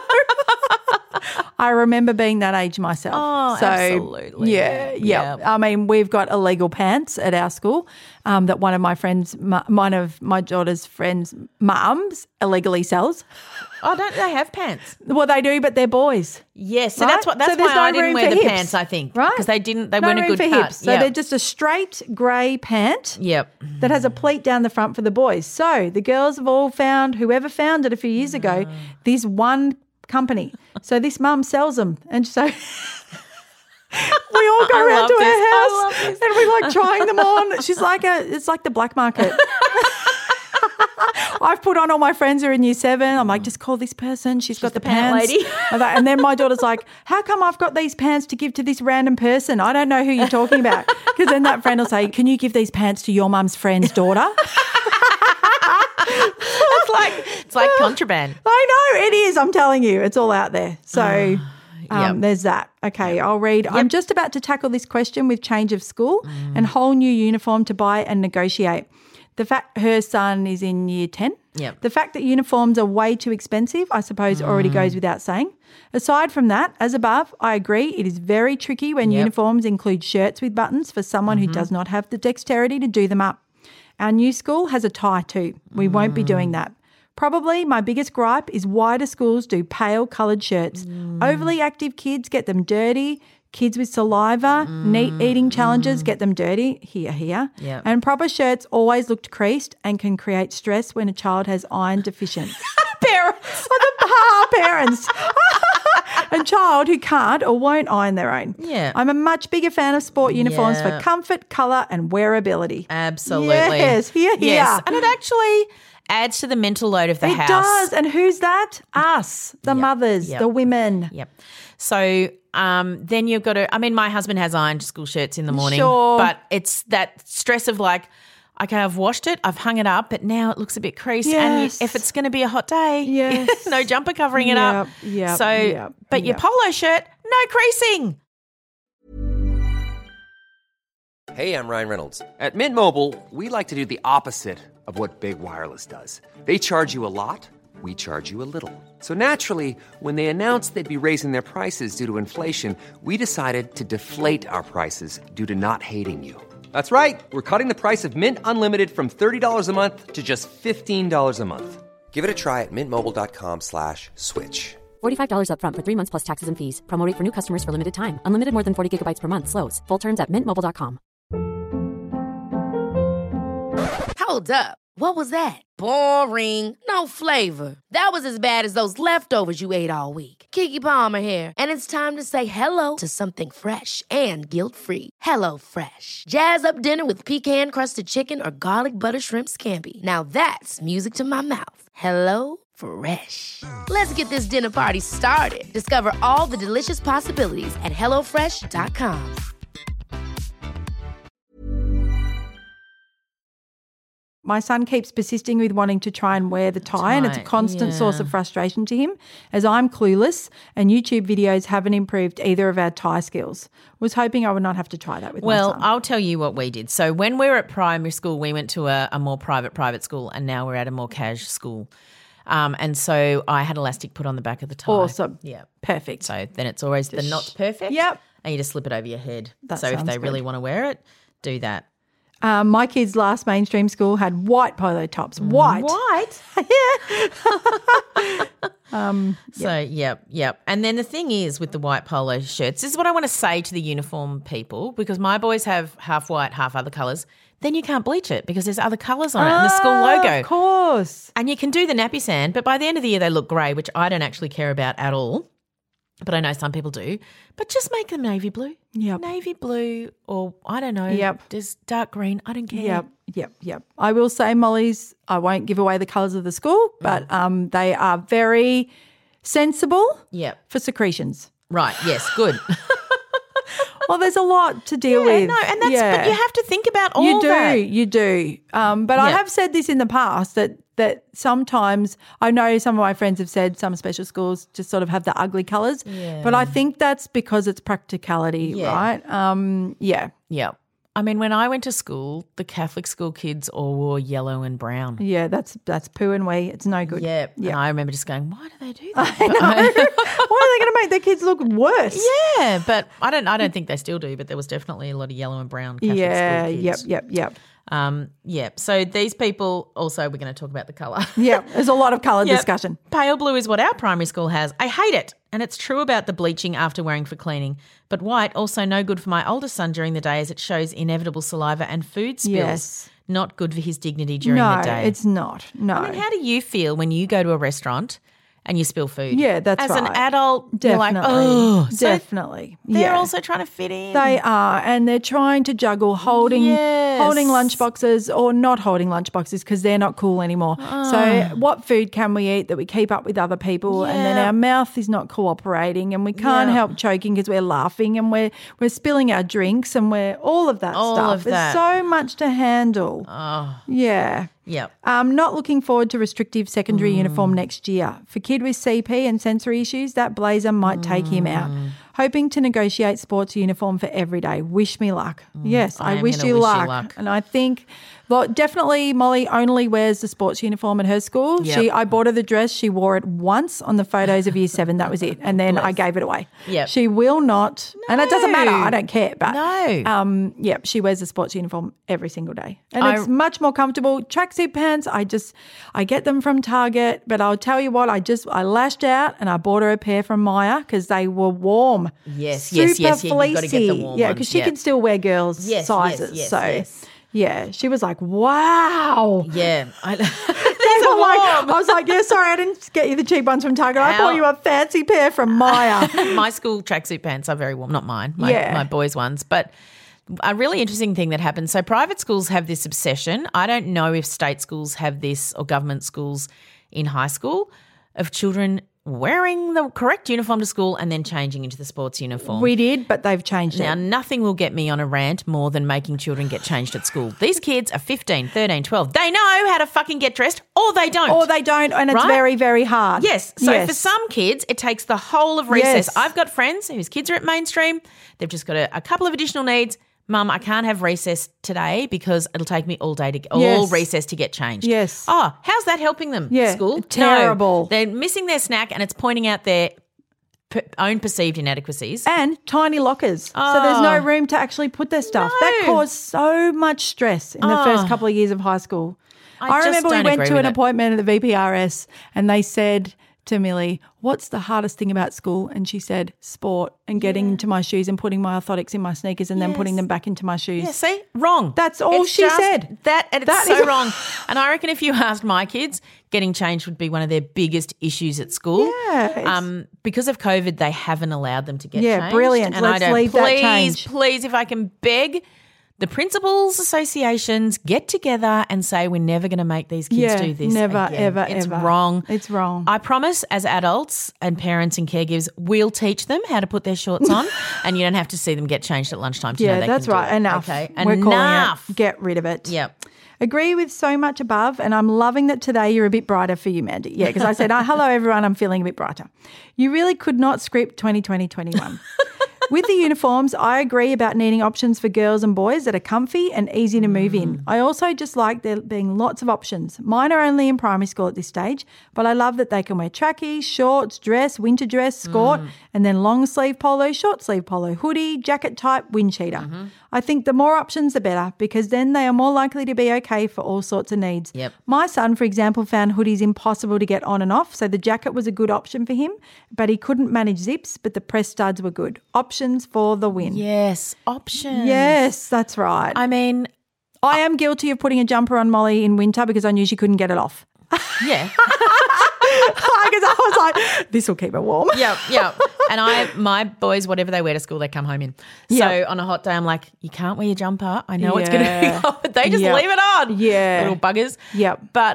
I remember being that age myself. Oh, so, absolutely. Yeah, yeah. Yeah. I mean, we've got illegal pants at our school um, that one of my friends, mu- one of my daughter's friends' mums illegally sells. Oh, don't they have pants? Well, they do, but they're boys. Yes, so Right? that's what. That's So there's why no I didn't room wear for the hips, pants. I think, right? Because they didn't. They no weren't a room good for cut. hips. So Yep. they're just a straight grey pant Yep. that has a pleat down the front for the boys. So the girls have all found, whoever found it a few years ago, this one company. So this mum sells them. And so we all go I around love to this. her I house love this. and we like trying them on. She's like a, it's like the black market. I've put on all my friends who are in year seven. I'm like, just call this person. She's got the, the pant pants. lady. And that- and then my daughter's like, how come I've got these pants to give to this random person? I don't know who you're talking about. Because then that friend will say, can you give these pants to your mum's friend's daughter? It's like it's like contraband. I know, it is. I'm telling you, it's all out there. So um, Yep. there's that. Okay, I'll read. I'm just about to tackle this question with change of school and whole new uniform to buy and negotiate. The fact her son is in year ten. Yep. The fact that uniforms are way too expensive, I suppose, already goes without saying. Aside from that, as above, I agree it is very tricky when Yep. uniforms include shirts with buttons for someone who does not have the dexterity to do them up. Our new school has a tie too. We won't be doing that. Probably my biggest gripe is why do schools do pale coloured shirts? Overly active kids get them dirty, Kids with saliva, neat eating challenges, get them dirty. Here, here. Yep. And proper shirts always looked creased and can create stress when a child has iron deficient. Parents. Or the ah, parents. A child who can't or won't iron their own. Yeah. I'm a much bigger fan of sport uniforms Yeah. for comfort, colour and wearability. Absolutely. Yes, here, here. Yes. And it actually adds to the mental load of the It house. does. And who's that? Us, the Yep. mothers, Yep. the women. Yep. So um, then you've got to, I mean, my husband has ironed school shirts in the morning, Sure. but it's that stress of like, okay, I've washed it, I've hung it up, but now it looks a bit creased. Yes. And you, if it's going to be a hot day, Yes. no jumper covering it up. Yep, yep, so, yep, but your yep. polo shirt, no creasing. Hey, I'm Ryan Reynolds. At Mint Mobile, we like to do the opposite of what Big Wireless does. They charge you a lot, we charge you a little. So naturally, when they announced they'd be raising their prices due to inflation, we decided to deflate our prices due to not hating you. That's right. We're cutting the price of Mint Unlimited from thirty dollars a month to just fifteen dollars a month. Give it a try at mintmobile.com slash switch. forty-five dollars up front for three months plus taxes and fees. Promo rate for new customers for limited time. Unlimited more than forty gigabytes per month. Slows full terms at mint mobile dot com. Hold up. What was that? Boring. No flavor. That was as bad as those leftovers you ate all week. Keke Palmer here, and it's time to say hello to something fresh and guilt-free. Hello Fresh. Jazz up dinner with pecan-crusted chicken or garlic butter shrimp scampi. Now that's music to my mouth. Hello Fresh. Let's get this dinner party started. Discover all the delicious possibilities at hello fresh dot com. My son keeps persisting with wanting to try and wear the tie, and it's a Tie, constant yeah. source of frustration to him, as I'm clueless and YouTube videos haven't improved either of our tie skills. Was hoping I would not have to try that with Well, my son. I'll tell you what we did. So when we were at primary school, we went to a, a more private private school, and now we're at a more cash school. Um, and so I had elastic put on the back of the tie. Awesome. Yeah. Perfect. So then it's always the knot's perfect. Yep. And you just slip it over your head. That so if sounds they really good. want to wear it, do that. Um, my kids' last mainstream school had white polo tops. White. White. yeah. um, So, yep, yep. And then the thing is with the white polo shirts, this is what I want to say to the uniform people, because my boys have half white, half other colours. Then you can't bleach it because there's other colours on it and the school Oh, logo. Of course. And you can do the nappy sand, but by the end of the year they look grey, which I don't actually care about at all. But I know some people do. But just make them navy blue. Yep. Navy blue or, I don't know, Yep. just dark green. I don't care. Yep, yep, yep. I will say, Molly's, I won't give away the colours of the school, but um, they are very sensible Yep. for secretions. Right, yes, good. Well, there's a lot to deal Yeah, with. no, and that's, Yeah. but you have to think about all You do, that. you do. Um, but I Yeah. have said this in the past that that sometimes I know some of my friends have said some special schools just sort of have the ugly colours. Yeah. But I think that's because it's practicality, Yeah. right? Um, yeah. Yeah. I mean, when I went to school, the Catholic school kids all wore yellow and brown. Yeah, that's that's poo and wee. It's no good. Yeah. Yeah. And I remember just going, why do they do that? I know. Why are they going to make their kids look worse? Yeah, but I don't I don't think they still do, but there was definitely a lot of yellow and brown Catholic Yeah, school yep, kids. yep, yep. Um, yeah. So these people also, we're going to talk about the colour. Yeah, there's a lot of colour Yep. discussion. Pale blue is what our primary school has. I hate it. And it's true about the bleaching after wearing for cleaning. But white, also no good for my oldest son during the day as it shows inevitable saliva and food spills. Yes. Not good for his dignity during No, the day. it's not. No. I mean, how do you feel when you go to a restaurant and you spill food? Yeah, that's As right. an adult, Definitely. you're like, oh. So Definitely. they're yeah. also trying to fit in. They are, and they're trying to juggle holding Yes. holding lunch boxes or not holding lunch boxes because they're not cool anymore. So what food can we eat that we keep up with other people, and then Yeah. our mouth is not cooperating, and we can't Yeah. help choking because we're laughing, and we're we're spilling our drinks, and we're all of that All stuff. of that. There's so much to handle. Oh, Yeah. yep. Um, not looking forward to restrictive secondary Mm. uniform next year. For kid with C P and sensory issues, that blazer might take him out. Mm. Hoping to negotiate sports uniform for every day. Wish me luck. Yes, Mm, I I, am wish gonna you wish you luck. luck. And I think Well, definitely Molly only wears the sports uniform at her school. Yep. She, I bought her the dress. She wore it once on the photos of year seven. That was it. And then I gave it away. Yep. She will not, and it doesn't matter. I don't care. But No. um, yeah, she wears the sports uniform every single day. And I- it's much more comfortable. Tracksuit pants, I just, I get them from Target. But I'll tell you what, I just, I lashed out and I bought her a pair from Maya because they were warm. Yes, Super yes, yes, yeah, you've gotta get the fleecy. warm Yeah, ones, because she yeah. can still wear girls' Yes, yes, sizes. yes, so yes. yeah, she was like, wow. Yeah. I, They these were are like, warm. I was like, yeah, sorry, I didn't get you the cheap ones from Target. I Ow. bought you a fancy pair from Maya. My school tracksuit pants are very warm, not mine, my, Yeah. my boys' ones. But a really interesting thing that happens. So private schools have this obsession. I don't know if state schools have this or government schools in high school of children wearing the correct uniform to school and then changing into the sports uniform. We did, but they've changed Now, it. nothing will get me on a rant more than making children get changed at school. These kids are fifteen, thirteen, twelve. They know how to fucking get dressed or they don't. Or they don't, and it's Right? very, very hard. Yes. So Yes. for some kids, it takes the whole of recess. Yes. I've got friends whose kids are at mainstream. They've just got a, a couple of additional needs. Mum, I can't have recess today because it'll take me all day to all Yes. recess to get changed. Yes. Oh, how's that helping them? Yeah, School terrible. No, they're missing their snack, and it's pointing out their p- own perceived inadequacies. And tiny lockers. So there's no room to actually put their stuff. That No. caused so much stress in the Oh. first couple of years of high school. I I, just remember we don't went agree to with an it. appointment at the V P R S and they said to Millie, what's the hardest thing about school? And she said, sport and getting into my shoes and putting my orthotics in my sneakers and then putting Yes. them back into my shoes. Yeah, see? Wrong. That's all It's she just said. That and it's That so is- wrong. And I reckon if you asked my kids, getting changed would be one of their biggest issues at school. Yeah, it's- Um, because of COVID, they haven't allowed them to get Yeah, changed. brilliant. And Let's I don't, leave that please, change. please, if I can beg the principals associations get together and say we're never going to make these kids Yeah, do this never, again. ever, it's ever. wrong. It's wrong. I promise as adults and parents and caregivers, we'll teach them how to put their shorts on and you don't have to see them get changed at lunchtime to know Yeah, they that's can do right. it. Enough. Okay, We're calling enough. it. Get rid of it. Yep. Agree with so much above, and I'm loving that today you're a bit brighter for you, Mandy. Yeah, because I said, oh, hello, everyone, I'm feeling a bit brighter. You really could not script twenty twenty twenty-one. With the uniforms, I agree about needing options for girls and boys that are comfy and easy to move in. I also just like there being lots of options. Mine are only in primary school at this stage, but I love that they can wear trackies, shorts, dress, winter dress, skort, and then long sleeve polo, short sleeve polo, hoodie, jacket type, wind cheater. I think the more options, the better, because then they are more likely to be okay for all sorts of needs. Yep. My son, for example, found hoodies impossible to get on and off, so the jacket was a good option for him, but he couldn't manage zips, but the press studs were good. Options for the win. Yes, options. Yes, that's right. I mean, I am guilty of putting a jumper on Molly in winter because I knew she couldn't get it off. yeah. Because I was like, this will keep her warm. Yeah, yeah. And I, my boys, whatever they wear to school, they come home in. So Yep. on a hot day, I'm like, you can't wear your jumper. I know it's going to Yeah. be hot. They just Yep. leave it on. Yeah. Little buggers. Yep. But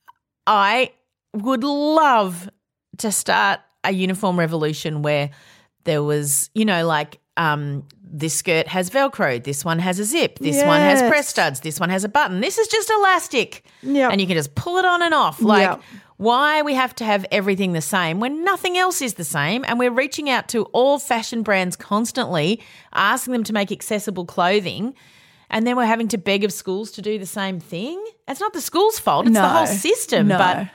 I would love to start a uniform revolution where there was, you know, like um, this skirt has Velcro, this one has a zip, this one has Yes. press studs, this one has a button, this is just elastic. Yep. And you can just pull it on and off. Like, Yep. why we have to have everything the same when nothing else is the same, and we're reaching out to all fashion brands constantly, asking them to make accessible clothing, and then we're having to beg of schools to do the same thing? It's not the school's fault, it's the No. whole system. No. But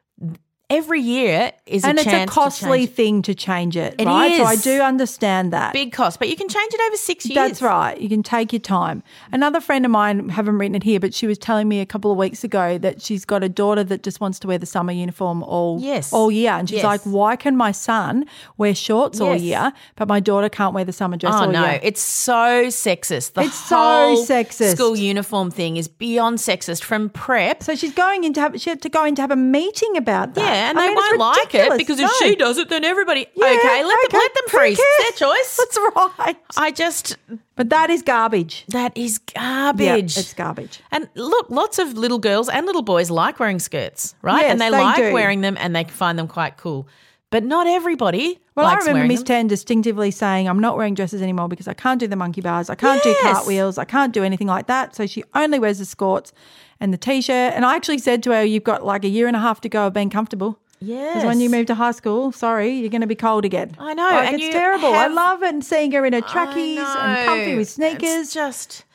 every year is And a it's a chance costly to change. thing to change it, It right? So I is. do understand that. Big cost, but you can change it over six years. That's right. You can take your time. Another friend of mine, haven't written it here, but she was telling me a couple of weeks ago that she's got a daughter that just wants to wear the summer uniform all, Yes. all year. And she's Yes. like, why can my son wear shorts all Yes. year, but my daughter can't wear the summer dress Oh all no, year? it's so sexist. The It's so whole sexist. school uniform thing is beyond sexist. From prep, So she's going in to have, she had to go in to have a meeting about that. yeah, and I they mean, it's won't like it ridiculous. because if No. she does it, then everybody. Yeah, okay, let them okay, let them who freeze. cares? It's their choice. That's right. I just But that is garbage. that is Yeah, garbage. it's garbage. And look, lots of little girls and little boys like wearing skirts, right? Yes, and they, they like do. wearing them and they find them quite cool. But not everybody Well, likes I remember wearing Miss them. Ten distinctively saying, I'm not wearing dresses anymore because I can't do the monkey bars, I can't do Yes. cartwheels, I can't do anything like that. So she only wears the skirts and the T-shirt. And I actually said to her, you've got like a year and a half to go of being comfortable. Because when you Yes. move to high school, sorry, you're going to be cold again. I know, Like, and it's you terrible. I have- love it and seeing her in her I trackies and comfy know. with sneakers. It's just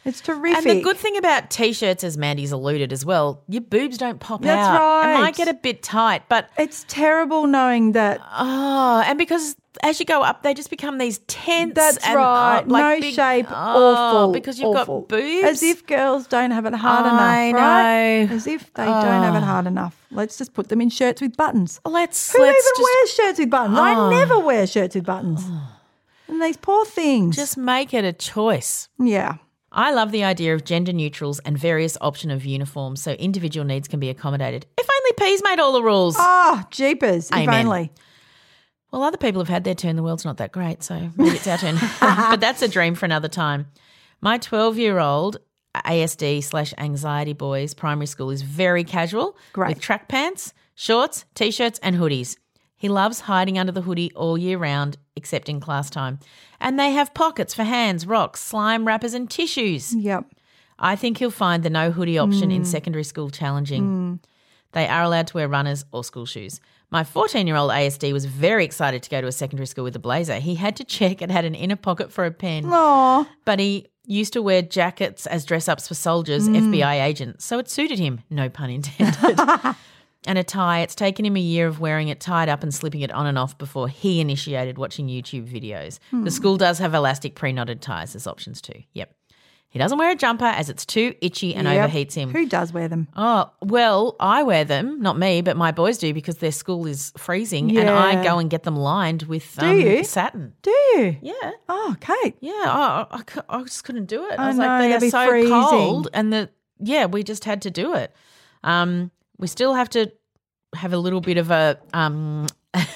It's terrific. And the good thing about T-shirts, as Mandy's alluded as well, your boobs don't pop That's out. right. It might get a bit tight, but It's terrible knowing that. oh, and because as you go up, they just become these tents. That's and, right. uh, like no big- shape. oh, awful. because you've awful. got boobs. As if girls don't have it hard I enough, right? know. As if they don't have it hard enough. Let's just put them in shirts with buttons. let's Who let's even just, wears shirts with buttons? I Oh. never wear shirts with buttons. And these poor things. just make it a choice. yeah. I love the idea of gender neutrals and various option of uniforms so individual needs can be accommodated. If only P's made all the rules. Oh, jeepers. If Amen. only. Well, other people have had their turn. The world's not that great, so maybe it's our turn. But that's a dream for another time. My twelve-year-old A S D slash anxiety boys primary school is very casual Great. with track pants, shorts, T-shirts and hoodies. He loves hiding under the hoodie all year round except in class time. And they have pockets for hands, rocks, slime wrappers and tissues. Yep. I think he'll find the no hoodie option in secondary school challenging. They are allowed to wear runners or school shoes. My fourteen-year-old A S D was very excited to go to a secondary school with a blazer. He had to check it had an inner pocket for a pen. Aw. But he used to wear jackets as dress-ups for soldiers, F B I agents, so it suited him, no pun intended. And a tie. It's taken him a year of wearing it tied up and slipping it on and off before he initiated watching YouTube videos. The school does have elastic pre-knotted ties as options too. Yep. He doesn't wear a jumper as it's too itchy and Yep. overheats him. Who does wear them? Oh, well, I wear them, not me, but my boys do because their school is freezing and I Yeah. go and get them lined with Do um, you? satin. Do you? Yeah. Oh, Kate. Yeah, I, I, cou- I just couldn't do it. I I was know, like, they they'd are be so freezing. cold, and the yeah, we just had to do it. Um, we still have to have a little bit of a um,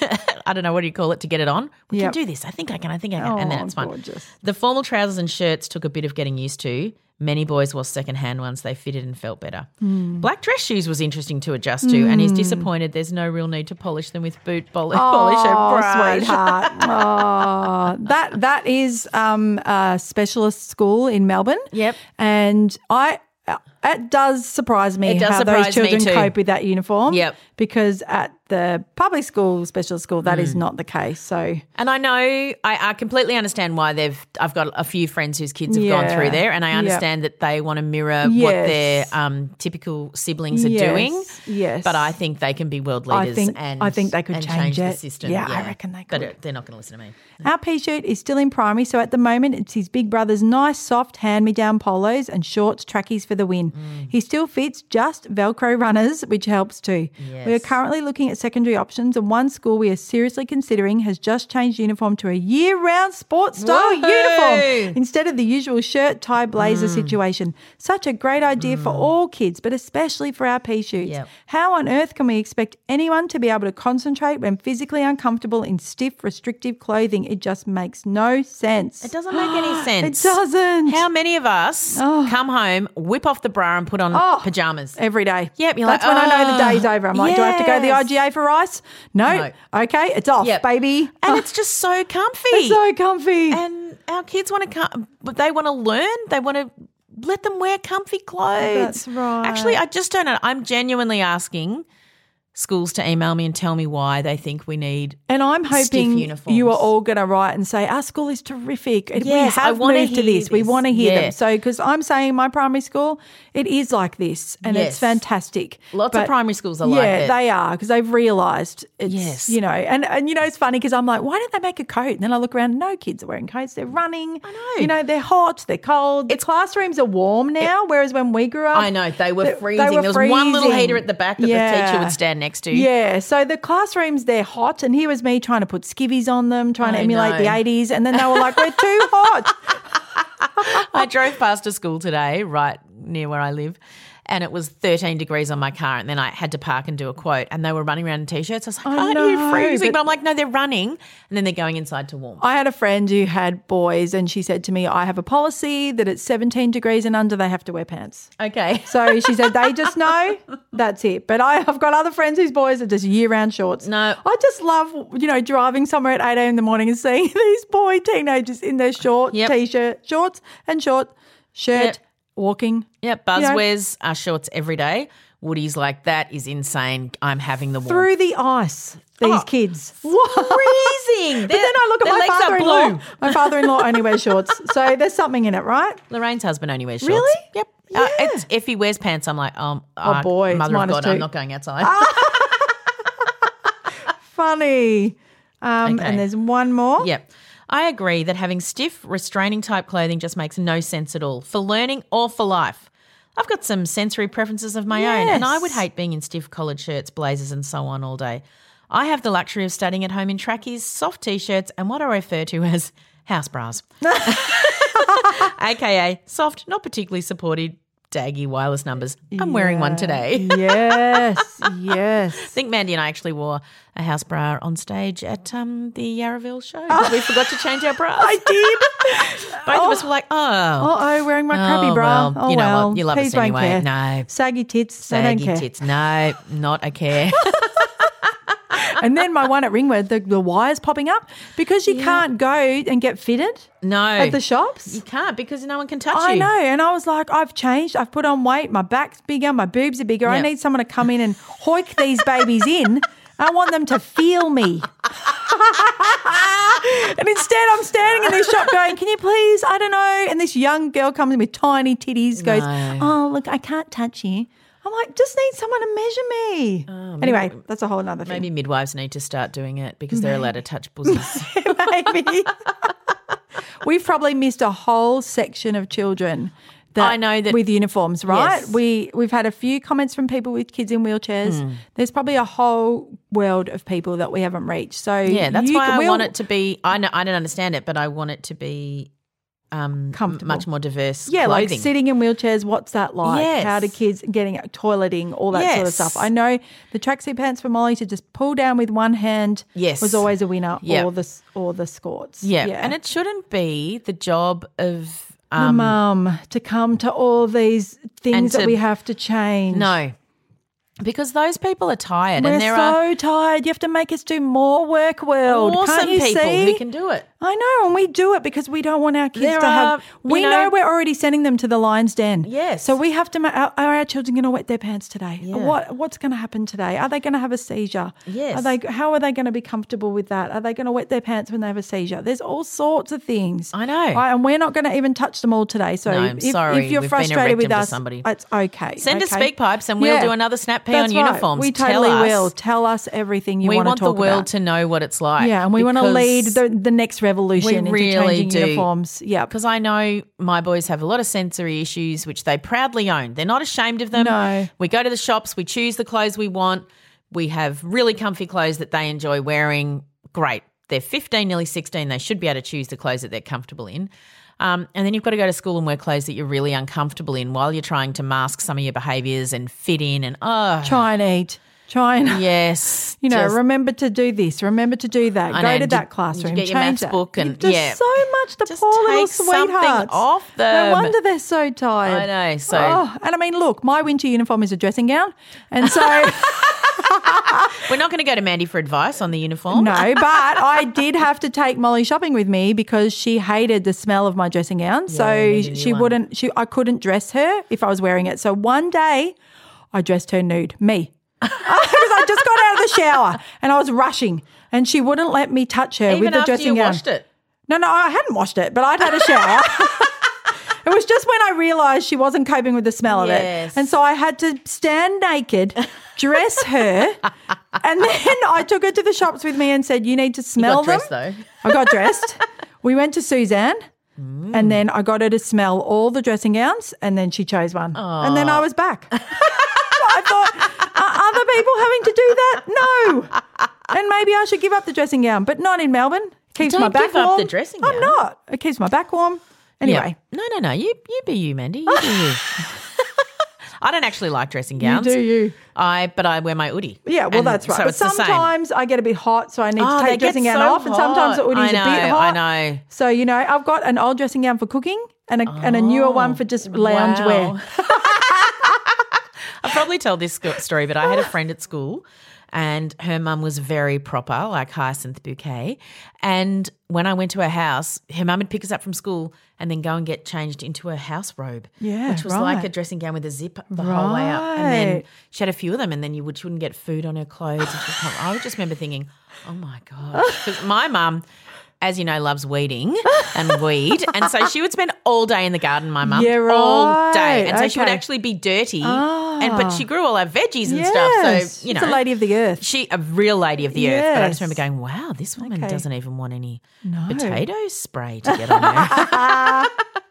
I don't know what do you call it to get it on. We Yep. can do this. I think I can. I think I can, and then Oh, it's fun. gorgeous. The formal trousers and shirts took a bit of getting used to. Many boys wore second-hand ones. They fitted and felt better. Hmm. Black dress shoes was interesting to adjust to, and he's disappointed there's no real need to polish them with boot bol- polish and Oh, brush. sweetheart. oh, that that is um, a specialist school in Melbourne. Yep. And I, it does surprise me It does how surprise those children me too. cope with that uniform. Yep. Because at the public school, specialist school, that Mm. is not the case. So And I know I, I completely understand why they've. I've got a few friends whose kids have gone Yeah. through there, and I Yep. understand that they want to mirror what Yes. their um, typical siblings are Yes, doing. yes. but I think they can be world I leaders. think- and I think they could and change the it. system. Yeah, I reckon they But could. it- they're not going to listen to me. our P-shirt is still in primary, so at the moment it's his big brother's nice, soft hand-me-down polos and shorts trackies for the win. Mm. He still fits just Velcro runners, which helps too. We are Yes. currently looking at secondary options, and one school we are seriously considering has just changed uniform to a year-round sports style Woohoo! uniform instead of the usual shirt, tie, blazer Mm. situation. Such a great idea for all kids, but especially for our P-shoots. Yep. How on earth can we expect anyone to be able to concentrate when physically uncomfortable in stiff, restrictive clothing? It just makes no sense. It doesn't make any sense. It doesn't. How many of us come home, whip off the bra, and put on Oh. pajamas? Every day. Yep, you're That's like, when I know the "Oh, day's over. I'm like, do I have to go to the yes." I G A for ice? No. No. Okay, it's off, Yep. baby. And Oh, it's just so comfy. it's so comfy. And our kids want to come, but they want to learn. They want to let them wear comfy clothes. That's right. Actually, I just don't know. I'm genuinely asking schools to email me and tell me why they think we need. And I'm stiff hoping uniforms. you are all going to write and say, our school is terrific. And Yes, we I have wanna moved to hear this. We this. want to hear Yeah. them. So, because I'm saying my primary school, it is like this and Yes. it's fantastic. Lots of But primary schools are yeah, like it. they are because they've realised it's, Yes. you know, and, and you know, it's funny because I'm like, why don't they make a coat? And then I look around, no kids are wearing coats. They're running. I know. You know, they're hot, they're cold. The classrooms are warm now, whereas when we grew up. I know they were they- freezing. they were there was one little freezing. heater at the back that the Yeah. teacher would stand next to. Yeah, so the classrooms, they're hot, and here was me trying to put skivvies on them, trying to I emulate know. the eighties, and then they were like, we're too hot. I drove past a school today, right near where I live, and it was thirteen degrees on my car, and then I had to park and do a quote, and they were running around in T-shirts. I was like, I aren't know, you freezing? but- But I'm like, no, they're running, and then they're going inside to warm. I had a friend who had boys, and she said to me, I have a policy that it's seventeen degrees and under, they have to wear pants. Okay. So she said, they just know, that's it. But I, I've got other friends whose boys are just year-round shorts. No. I just love, you know, driving somewhere at eight a.m. in the morning and seeing these boy teenagers in their short Yep. T-shirt, shorts and short shirt, Yep. walking. Yeah, Buzz You know- wears uh, shorts every day Woody's like, that is insane. I'm having the warmth. Through the ice, these Oh, kids. Freezing. But then I look at their my legs are father-in-law. blue. My father-in-law only wears shorts. So there's something in it, right? Lorraine's husband only wears shorts. Really? Yep. Yeah. Uh, it's, if he wears pants, I'm like, um, Oh, boy, it's Mother of minus God, two. I'm not going outside. Funny. Um, Okay. And there's one more. Yep. I agree that having stiff, restraining type clothing just makes no sense at all for learning or for life. I've got some sensory preferences of my own, and I would Yes. hate being in stiff collared shirts, blazers, and so on all day. I have the luxury of studying at home in trackies, soft t-shirts, and what I refer to as house bras, aka soft, not particularly supported, daggy wireless numbers. I'm wearing one today. Yes, yes. I think Mandy and I actually wore a house bra on stage at um, the Yarraville show. because We forgot to change our bras. I did. Both of us were like, oh. Uh-oh, wearing my crappy Oh, bra. well, oh, you know well. what? You love Please us don't anyway. care. No. Saggy tits. they Saggy don't care. tits. No, not a care. And then my one at Ringwood, the, the wires popping up because you can't go and get fitted No. at the shops. You can't because no one can touch I you. know. And I was like, I've changed. I've put on weight. My back's bigger. My boobs are bigger. I Yep. need someone to come in and hoik these babies in. I want them to feel me. And instead I'm standing in this shop going, can you please, I don't know. And this young girl comes in with tiny titties, goes, No. oh, look, I can't touch you. I'm like, just need someone to measure me. Anyway, that's a whole other thing. Maybe midwives need to start doing it because they're allowed to touch bosoms. Maybe. We've probably missed a whole section of children that I know that- with uniforms, right? Yes. We we've had a few comments from people with kids in wheelchairs. Hmm. There's probably a whole world of people that we haven't reached. So Yeah, that's you why can- I we'll- want it to be. I know I don't understand it, but I want it to be um, Comfortable. much more diverse. Yeah, clothing. like sitting in wheelchairs, what's that like? Yes. How do kids getting toileting, all that sort of Yes. stuff. I know the tracksuit pants for Molly to just pull down with one hand Yes. was always a winner, Yeah. or the or the skirts. Yeah. and it shouldn't be the job of the um, mum to come to all these things and that to- we have to change. no, because those people are tired, We're and there so are tired. You have to make us do more work, world. awesome Can't you people see? who can do it. I know, and we do it because we don't want our kids There to have. are, you We know, know- we're already sending them to the lion's den. Yes. So we have to. ma- Are, are our children going to wet their pants today? Yeah. What What's going to happen today? Are they going to have a seizure? Yes. Are they? How are they going to be comfortable with that? Are they going to wet their pants when they have a seizure? There's all sorts of things. I know. Right, and we're not going to even touch them all today. So No, I'm if, sorry. if you're We've been a frustrated with rectum to us, somebody. it's okay. Send us okay? speak pipes and we'll Yeah. do another snap pee That's on right. uniforms. We Tell totally us. will. Tell us everything you we want want to the talk world about. to know what it's like. Yeah, and we want to lead because- the, the next revolution into really changing do. uniforms. Yeah, Because I know my boys have a lot of sensory issues, which they proudly own. They're not ashamed of them. No. We go to the shops, we choose the clothes we want. We have really comfy clothes that they enjoy wearing. Great. They're fifteen, nearly sixteen. They should be able to choose the clothes that they're comfortable in. Um, and then you've got to go to school and wear clothes that you're really uncomfortable in while you're trying to mask some of your behaviours and fit in and, oh, try and eat. Try and yes. you know, just- remember to do this. Remember to do that. I Go know, to did- that did classroom. you get your change maths that. book and- You've just yeah. so much. The Just poor little take something sweethearts. off No them. wonder they're so tired. I know, so- oh, and I mean, look, my winter uniform is a dressing gown, and so. We're not going to go to Mandy for advice on the uniform. No, but I did have to take Molly shopping with me because she hated the smell of my dressing gown. so neither do she I. wouldn't. She I couldn't dress her if I was wearing it. So one day, I dressed her nude. Me. Because I just got out of the shower and I was rushing, and she wouldn't let me touch her Even with the after dressing you gown. washed it. No, no, I hadn't washed it, but I'd had a shower. It was just when I realised she wasn't coping with the smell of Yes. it. And so I had to stand naked, dress her, and then I took her to the shops with me and said, you need to smell got dressed, them. though. I got dressed. We went to Suzanne. And then I got her to smell all the dressing gowns, and then she chose one. And then I was back. I thought, are other people having to do that? No. And maybe I should give up the dressing gown, but not in Melbourne. Keeps Don't my back give up warm. the dressing I'm gown. not. It keeps my back warm. Anyway. Yeah. No, no, no. You you be you, Mandy. You be you. I don't actually like dressing gowns. You do you. I but I wear my hoodie. Yeah, well, And that's right. So but it's the same. sometimes I get a bit hot, so I need Oh, to they take dressing get gown so off, and sometimes the hot. hoodie's I know, a bit I hot. know. So, you know, I've got an old dressing gown for cooking and a, and a newer one for just lounge Wow. wear. I've probably told this sco- story, but I had a friend at school and her mum was very proper, like Hyacinth Bouquet. And when I went to her house, her mum would pick us up from school and then go and get changed into her house robe, Yeah, which was right. like a dressing gown with a zip the whole way up. And then Right. she had a few of them, and then you would she wouldn't get food on her clothes. And she would come, I just remember thinking, oh my god, because my mum, as you know, loves weeding and weed. And so she would spend all day in the garden, my mum. Yeah, All day. right. And so she would Okay. actually be dirty. Ah. And but she grew all our veggies and Yes. stuff. So, you know. She's a lady of the earth. She a real lady of the earth. But I just Yes. remember going, wow, this woman Okay. doesn't even want any No. potato spray to get on her.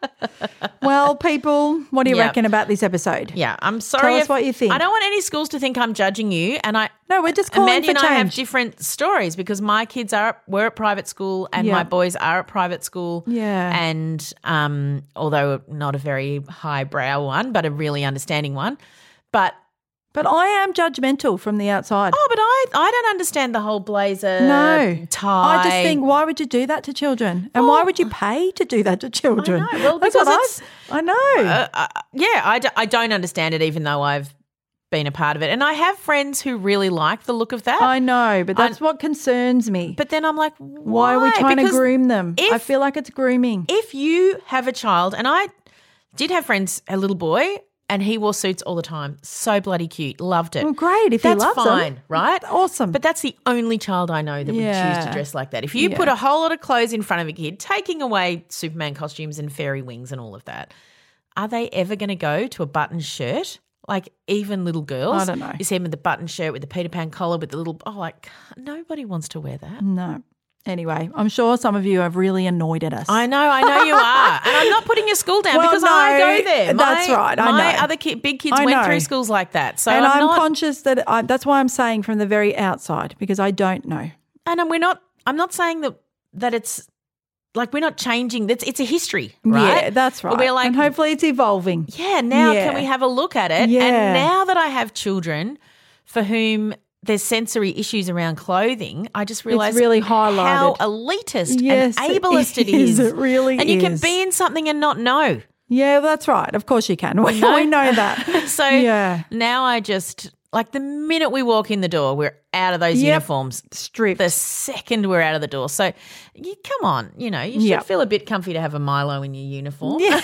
Well, people, what do you Yeah. reckon about this episode? Yeah, I'm sorry. us if- what you think. I don't want any schools to think I'm judging you. And I No, we're just calling Mandy for and I have change. different stories because my kids are were at private school and Yeah. my boys are at private school. Yeah. And um, although not a very highbrow one, but a really understanding one. But But I am judgmental from the outside. oh, but I I don't understand the whole blazer no. tie. I just think, why would you do that to children? And why would you pay to do that to children? I know. Well, That's because what I- it's- I, know. Uh, uh, yeah, I, d- I don't understand it, even though I've been a part of it. And I have friends who really like the look of that. I know, but that's what concerns me. But then I'm like, why are we trying Because to groom them? I if- feel like it's grooming. If you have a child, and I did have friends, a little boy, and he wore suits all the time. So bloody cute. Loved it. Well, great, if he that's loves them. fine, right? Awesome. But that's the only child I know that would choose Yeah. to dress like that. If you Yeah. put a whole lot of clothes in front of a kid, taking away Superman costumes and fairy wings and all of that, are they ever going to go to a button shirt? Like even little girls? I don't know. You see them with the button shirt with the Peter Pan collar with the little, oh, like nobody wants to wear that. No. Anyway, I'm sure some of you have really annoyed at us. I know, I know you are. And I'm not putting your school down Well, because no, I go there. My, that's right, I my know. other ki- big kids I went know. through schools like that. So and I'm, I'm, not, conscious that I, that's why I'm saying from the very outside, because I don't know. and we're not, I'm not saying that, that it's like we're not changing. It's, it's a history, right? Yeah, that's right. We're like, and hopefully it's evolving. yeah, now Yeah. can we have a look at it? Yeah. And now that I have children for whom there's sensory issues around clothing, I just realised really how highlighted. elitist Yes, and it ableist it is. is. It really And you can is. be in something and not know. Yeah, that's right. Of course you can. We, know? we know that. So Yeah. now I just, like the minute we walk in the door, we're out of those Yep. uniforms. Stripped. The second we're out of the door. So you come on, you know, you should Yep. feel a bit comfy to have a Milo in your uniform. Yeah.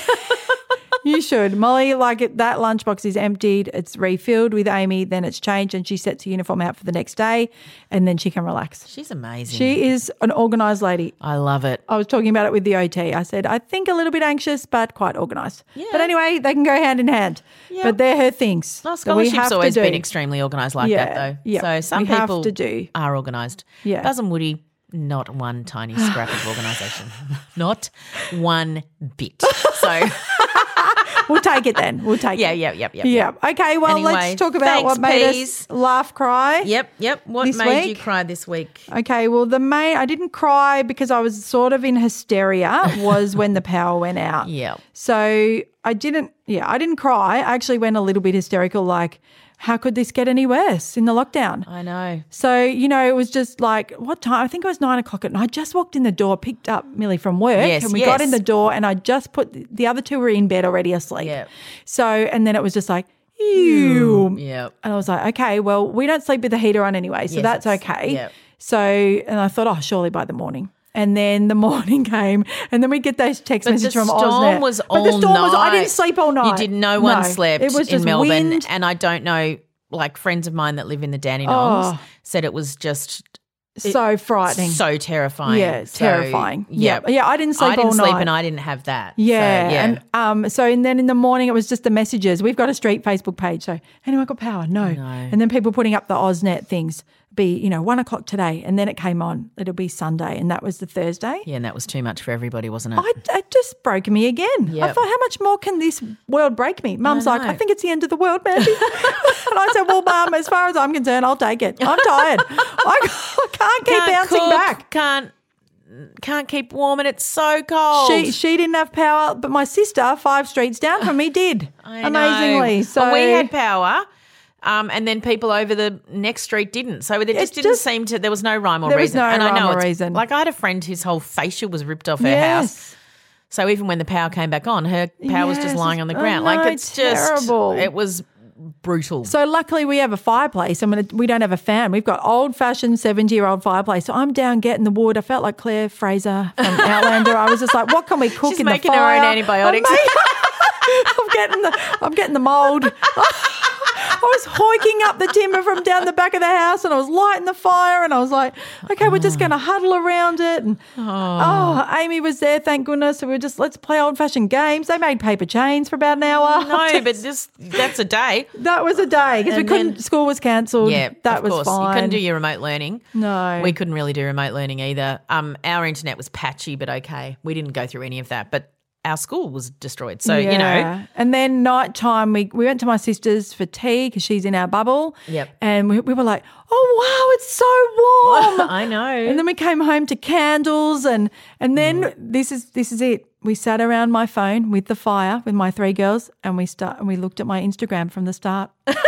You should. Molly, like it, that lunchbox is emptied, it's refilled with Amy, then it's changed and she sets the uniform out for the next day and then she can relax. She's amazing. She is an organised lady. I love it. I was talking about it with the O T. I said, I think a little bit anxious, but quite organised. Yeah. But anyway, they can go hand in hand. Yep. But they're her things. Our that we have scholarship's to always do. been extremely organised like Yeah, that, though. yeah. So some We have people to do. are organised. Yeah. Buzz and Woody, not one tiny scrap of organisation. Not one bit. So, We'll take it then. We'll take yeah, it. yeah, yep, yep. Yeah. Okay, well, Anyway, let's talk about thanks, what made Peas. us laugh, cry. Yep, yep. What This made you week? cry this week? Okay, well, the main, I didn't cry because I was sort of in hysteria, was when the power went out. Yep. So I didn't, yeah, I didn't cry. I actually went a little bit hysterical, like, how could this get any worse in the lockdown? I know. So, you know, it was just like, what time? I think it was nine o'clock at night. I just walked in the door, picked up Millie from work, Yes, and we yes. got in the door and I just put, the other two were in bed already asleep. Yep. So, and then it was just like, ew. Yep. And I was like, okay, well, we don't sleep with the heater on anyway, so Yes, that's it's- okay. yep. So, and I thought, oh, surely by the morning. And then the morning came, and then we get those text But the messages from storm Oznet. was but all the storm was, I night. didn't sleep all night. You did. No one No, slept it was in just Melbourne. wind. And I don't know, like friends of mine that live in the Dandenongs Oh. said it was just So frightening. so terrifying. Yeah, So, terrifying. Yeah. Yeah. Yeah, I didn't sleep I didn't all sleep night. and I didn't have that. Yeah, So, yeah. and um, so and then in the morning it was just the messages. We've got a street Facebook page. So anyone got power? No. No. And then people putting up the Oznet things. Be you know one o'clock today, and then it came on. It'll be Sunday, and that was the Thursday. yeah, and that was too much for everybody, wasn't it? I, it just broke me again. I Yep. thought, how much more can this world break me? Mum's like, know. I think it's the end of the world, Mandy. And I said, well, Mum, as far as I'm concerned, I'll take it. I'm tired. I, I can't keep Can't bouncing cook, back. Can't can't keep warm, and it's so cold. She she didn't have power, but my sister, five streets down from me, did. I know. Amazingly. So Well, we had power. Um, and then people over the next street didn't. So there just It's didn't just- seem to, there was no rhyme or There was reason. no and I know rhyme or it's- reason. Like I had a friend whose whole facial was ripped off her Yes. house. So even when the power came back on, her power was just Yes, lying on the I ground. know, like it's just, terrible. it was brutal. So luckily we have a fireplace. I mean, we don't have a fan. We've got old-fashioned seventy-year-old fireplace. So I'm down getting the wood. I felt like Claire Fraser from Outlander. I was just like, what can we cook She's in the making fire? her own antibiotics. I'm, making, I'm getting the I'm getting the mould. I was hoiking up the timber from down the back of the house and I was lighting the fire and I was like, okay, we're just going to huddle around it. And oh. oh, Amy was there, thank goodness. So we were just, let's play old-fashioned games. They made paper chains for about an hour. No, but just that's a day. That was a day because we And couldn't, then- school was cancelled. Yeah, that of was course. fine. You couldn't do your remote learning. No. We couldn't really do remote learning either. Um, our internet was patchy, but okay. We didn't go through any of that. But our school was destroyed. So, you know. Yeah. And then night time, we, we went to my sister's for tea because she's in our bubble. Yep. And we, we were like, oh, wow, it's so warm. I know. And then we came home to candles and and then mm. this is this is it. We sat around my phone with the fire with my three girls and we start and we looked at my Instagram from the start.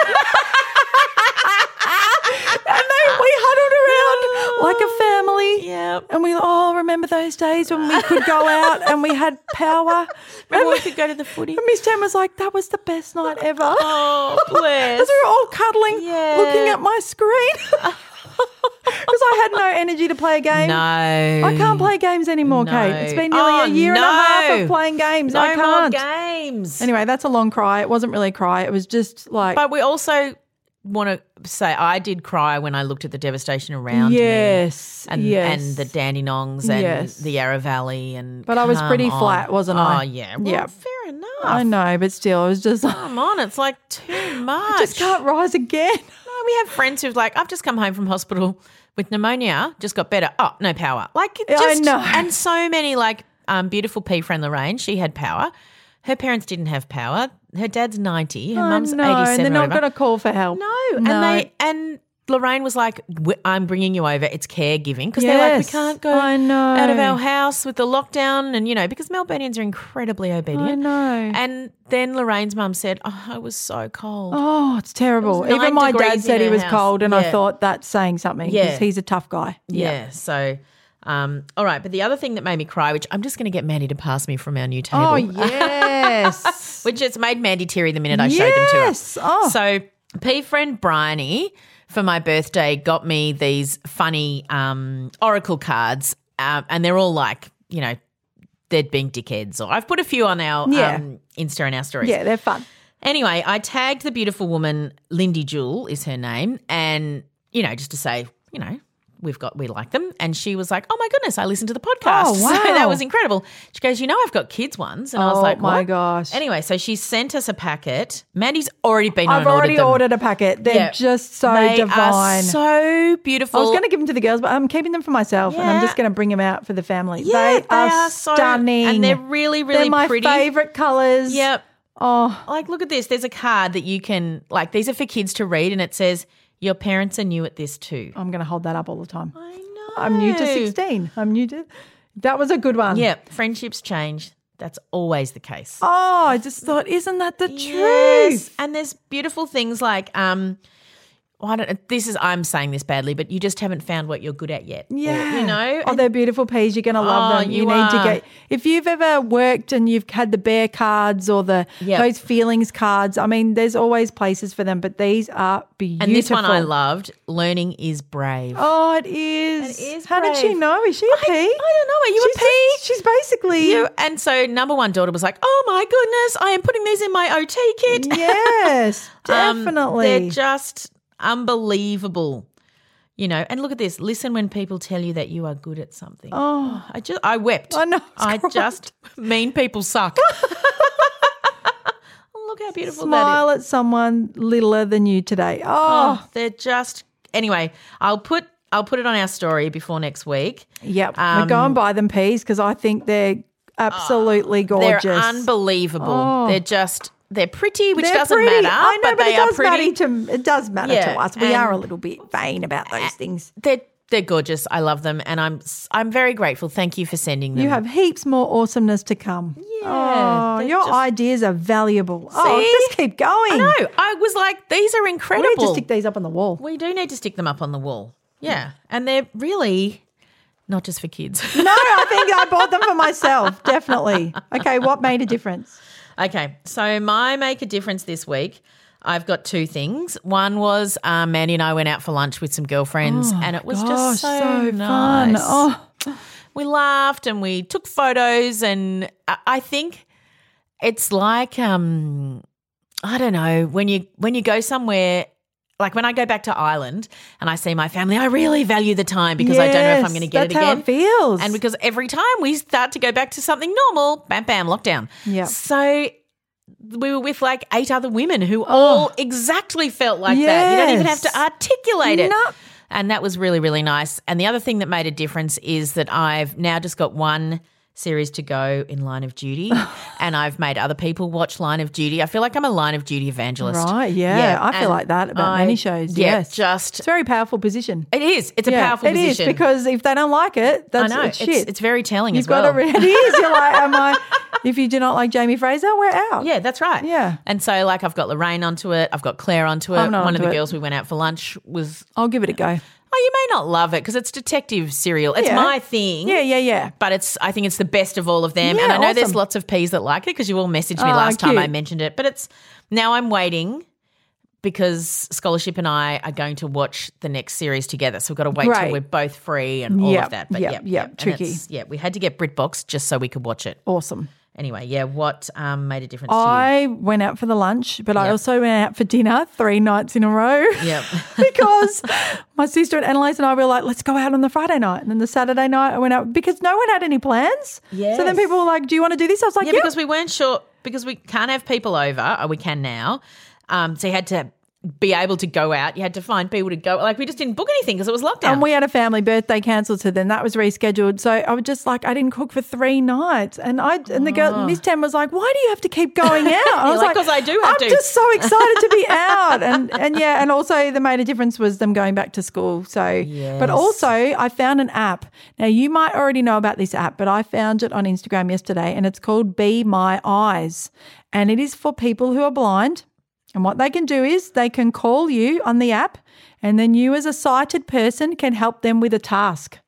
And then we huddled around like a family. Yep. And we, oh, remember those days when we could go out and we had power? Remember and we could go to the footy? And Miss Jen was like, that was the best night ever. Oh, bless. As we were all cuddling, Yeah. looking at my screen. Because I had no energy to play a game. No. I can't play games anymore, No. Kate. It's been nearly Oh, a year no. and a half of playing games. No I can't. more games. Anyway, that's a long cry. It wasn't really a cry. It was just like, But we also want to say I did cry when I looked at the devastation around yes, me. And, yes. and the Dandenongs and Yes. the Yarra Valley. and But I was come pretty on. flat, wasn't I? Oh, yeah. Well, Yeah. fair enough. I know, but still, it was just like, Come on, it's like too much. I just can't rise again. No, we have friends who've like, I've just come home from hospital with pneumonia, just got better. Oh, no power. Like, it Yeah, I just, know. And so many, like, um, beautiful P friend Lorraine, she had power. Her parents didn't have power. Her dad's ninety. Her Oh, mum's no, eighty-seven. and they're not or whatever. going to call for help. No, No. and they and Lorraine was like, "W- "I'm bringing you over. It's caregiving because they're like, we Yes, can't go I know. out of our house with the lockdown, and you know, because Melburnians are incredibly obedient. I know. And then Lorraine's mum said, "Oh, I was so cold." Oh, it's terrible. It was Even nine my dad degrees said in he her was house. cold, and I Yeah. thought that's saying something because Yeah. he's a tough guy. Yeah. So, um, all right. But the other thing that made me cry, which I'm just going to get Mandy to pass me from our new table. Oh, yes. Which just made Mandy teary the minute I showed them to her. Yes. Oh. So, P friend Bryony for my birthday got me these funny um, oracle cards, um, and they're all like, you know, they're being dickheads. Or I've put a few on our Yeah. um, Insta and our stories. Yeah, they're fun. Anyway, I tagged the beautiful woman, Lindy Jewell is her name, and, you know, just to say, you know, we've got, we like them. And she was like, oh my goodness, I listened to the podcast. Oh, wow. So that was incredible. She goes, you know, I've got kids ones. And I was Oh, like, my what? gosh. Anyway, so she sent us a packet. Mandy's already been on I've and already ordered, ordered a packet. They're Yeah. just so they divine. are so beautiful. I was going to give them to the girls, but I'm keeping them for myself, and I'm Yeah. just going to bring them out for the family. Yeah, they, are, so- stunning, and they're really, really They're my pretty. favourite colours. Yep. Oh, Like, look at this. There's a card that you can, like, these are for kids to read, and it says, your parents are new at this too. I'm going to hold that up all the time. I know. I'm new to sixteen. I'm new to. That was a good one. Yeah, friendships change. That's always the case. Oh, I just thought, isn't that the Yes. truth? And there's beautiful things like, um, well, I don't, this is, I'm saying this badly, but you just haven't found what you're good at yet. Or, Yeah. you know? Oh, And- they're beautiful peas. You're going to love Oh, them. You, you need to are. get, if you've ever worked and you've had the bear cards or the Yep. those feelings cards, I mean, there's always places for them, but these are beautiful. and this one I loved, learning is brave. Oh, it is. It is How did she brave. know? Is she a pea? I don't know. Are you she's a pea? just- she's basically. You, and so number one daughter was like, oh my goodness, I am putting these in my O T kit. Yes, Um, definitely. they're just unbelievable. You know, and look at this. Listen when people tell you that you are good at something. Oh. I just I wept. I know, I I cried. just mean people suck. Look how beautiful Smile that at someone littler than you today. is. Oh, Oh, they're just anyway, I'll put I'll put it on our story before next week. yep. um, We're going buy them peas because I think they're absolutely gorgeous. They're unbelievable. Oh. They're just they're pretty, which They're doesn't pretty. matter. I know, but, but, they it are does pretty. matter to it does matter Yeah, to us. We and- are a little bit vain about those things. They're they're gorgeous. I love them, and I'm I'm very grateful. Thank you for sending them. You have heaps more awesomeness to come. Yeah, Oh, they're your just- ideas are valuable. Oh, See? just keep going. I know. I was like, these are We incredible. need to stick these up on the wall. We do need to stick them up on the wall. Yeah, and they're really not just for kids. No, I think I bought them for myself. Definitely. Okay, what made a difference? Okay, so my make a difference this week. I've got two things. One was um, Mandy and I went out for lunch with some girlfriends Oh, and it was gosh, just so, so fun. nice. Oh. We laughed and we took photos and I- I think it's like um, I don't know, when you when you go somewhere, like when I go back to Ireland and I see my family, I really value the time because I don't know if I'm going to get Yes, it again. that's how it feels. And because every time we start to go back to something normal, bam, bam, lockdown. Yeah. So we were with like eight other women who all exactly felt like that. You don't even have Yes. to articulate it. No. And that was really, really nice. And the other thing that made a difference is that I've now just got one series to go in Line of Duty and I've made other people watch Line of Duty. I feel like I'm a Line of Duty evangelist. Right, yeah. I feel and like that about I- many shows, Yeah, yes. just It's a very powerful position. it is. It's a Yeah, powerful it is, position. because if they don't like it, that's I know. it's It's, shit. it's very telling You've as well. got to read it is. You're like, am I if you do not like Jamie Fraser, we're out. Yeah, that's right. Yeah. And so, like, I've got Lorraine onto it. I've got Claire onto it. I'm not One of onto the it. girls we went out for lunch was, I'll give it a go. oh, you may not love it because it's detective serial. It's Yeah. my thing. Yeah, yeah, yeah. But it's, I think it's the best of all of them. Yeah, and I know there's awesome. lots of P's that like it because you all messaged me Oh, last time cute. I mentioned it. But it's, now I'm waiting because Scholarship and I are going to watch the next series together. So we've got to wait Great. till we're both free and all Yep, of that. But yep, yep, yep, yep. And tricky. it's- Yeah, we had to get BritBox just so we could watch it. Awesome. Anyway, yeah, what um, made a difference to you? I went out for the lunch, but I Yep. also went out for dinner three nights in a row. Yep. Because my sister and Annalise and I were like, let's go out on the Friday night. And then the Saturday night I went out because no one had any plans. So then Yes. people were like, do you want to do this? I was like, Yeah, yeah. because we weren't sure, because we can't have people over, or we can now. Um, so you had to be able to go out. You had to find people to go. Like, we just didn't book anything because it was lockdown. And we had a family birthday cancelled, so then that was rescheduled. So I was just like, I didn't cook for three nights. And I and the girl, Miss Tam was like, why do you have to keep going out? And I was like, "'Cause I do have I'm to." just so excited to be out. And and yeah, and also the made a difference was them going back to school. So, but also I found an app. Now you might already know about this app, but I found it on Instagram yesterday, and it's called Be My Eyes, and it is for people who are blind. And what they can do is they can call you on the app, and then you as a sighted person can help them with a task.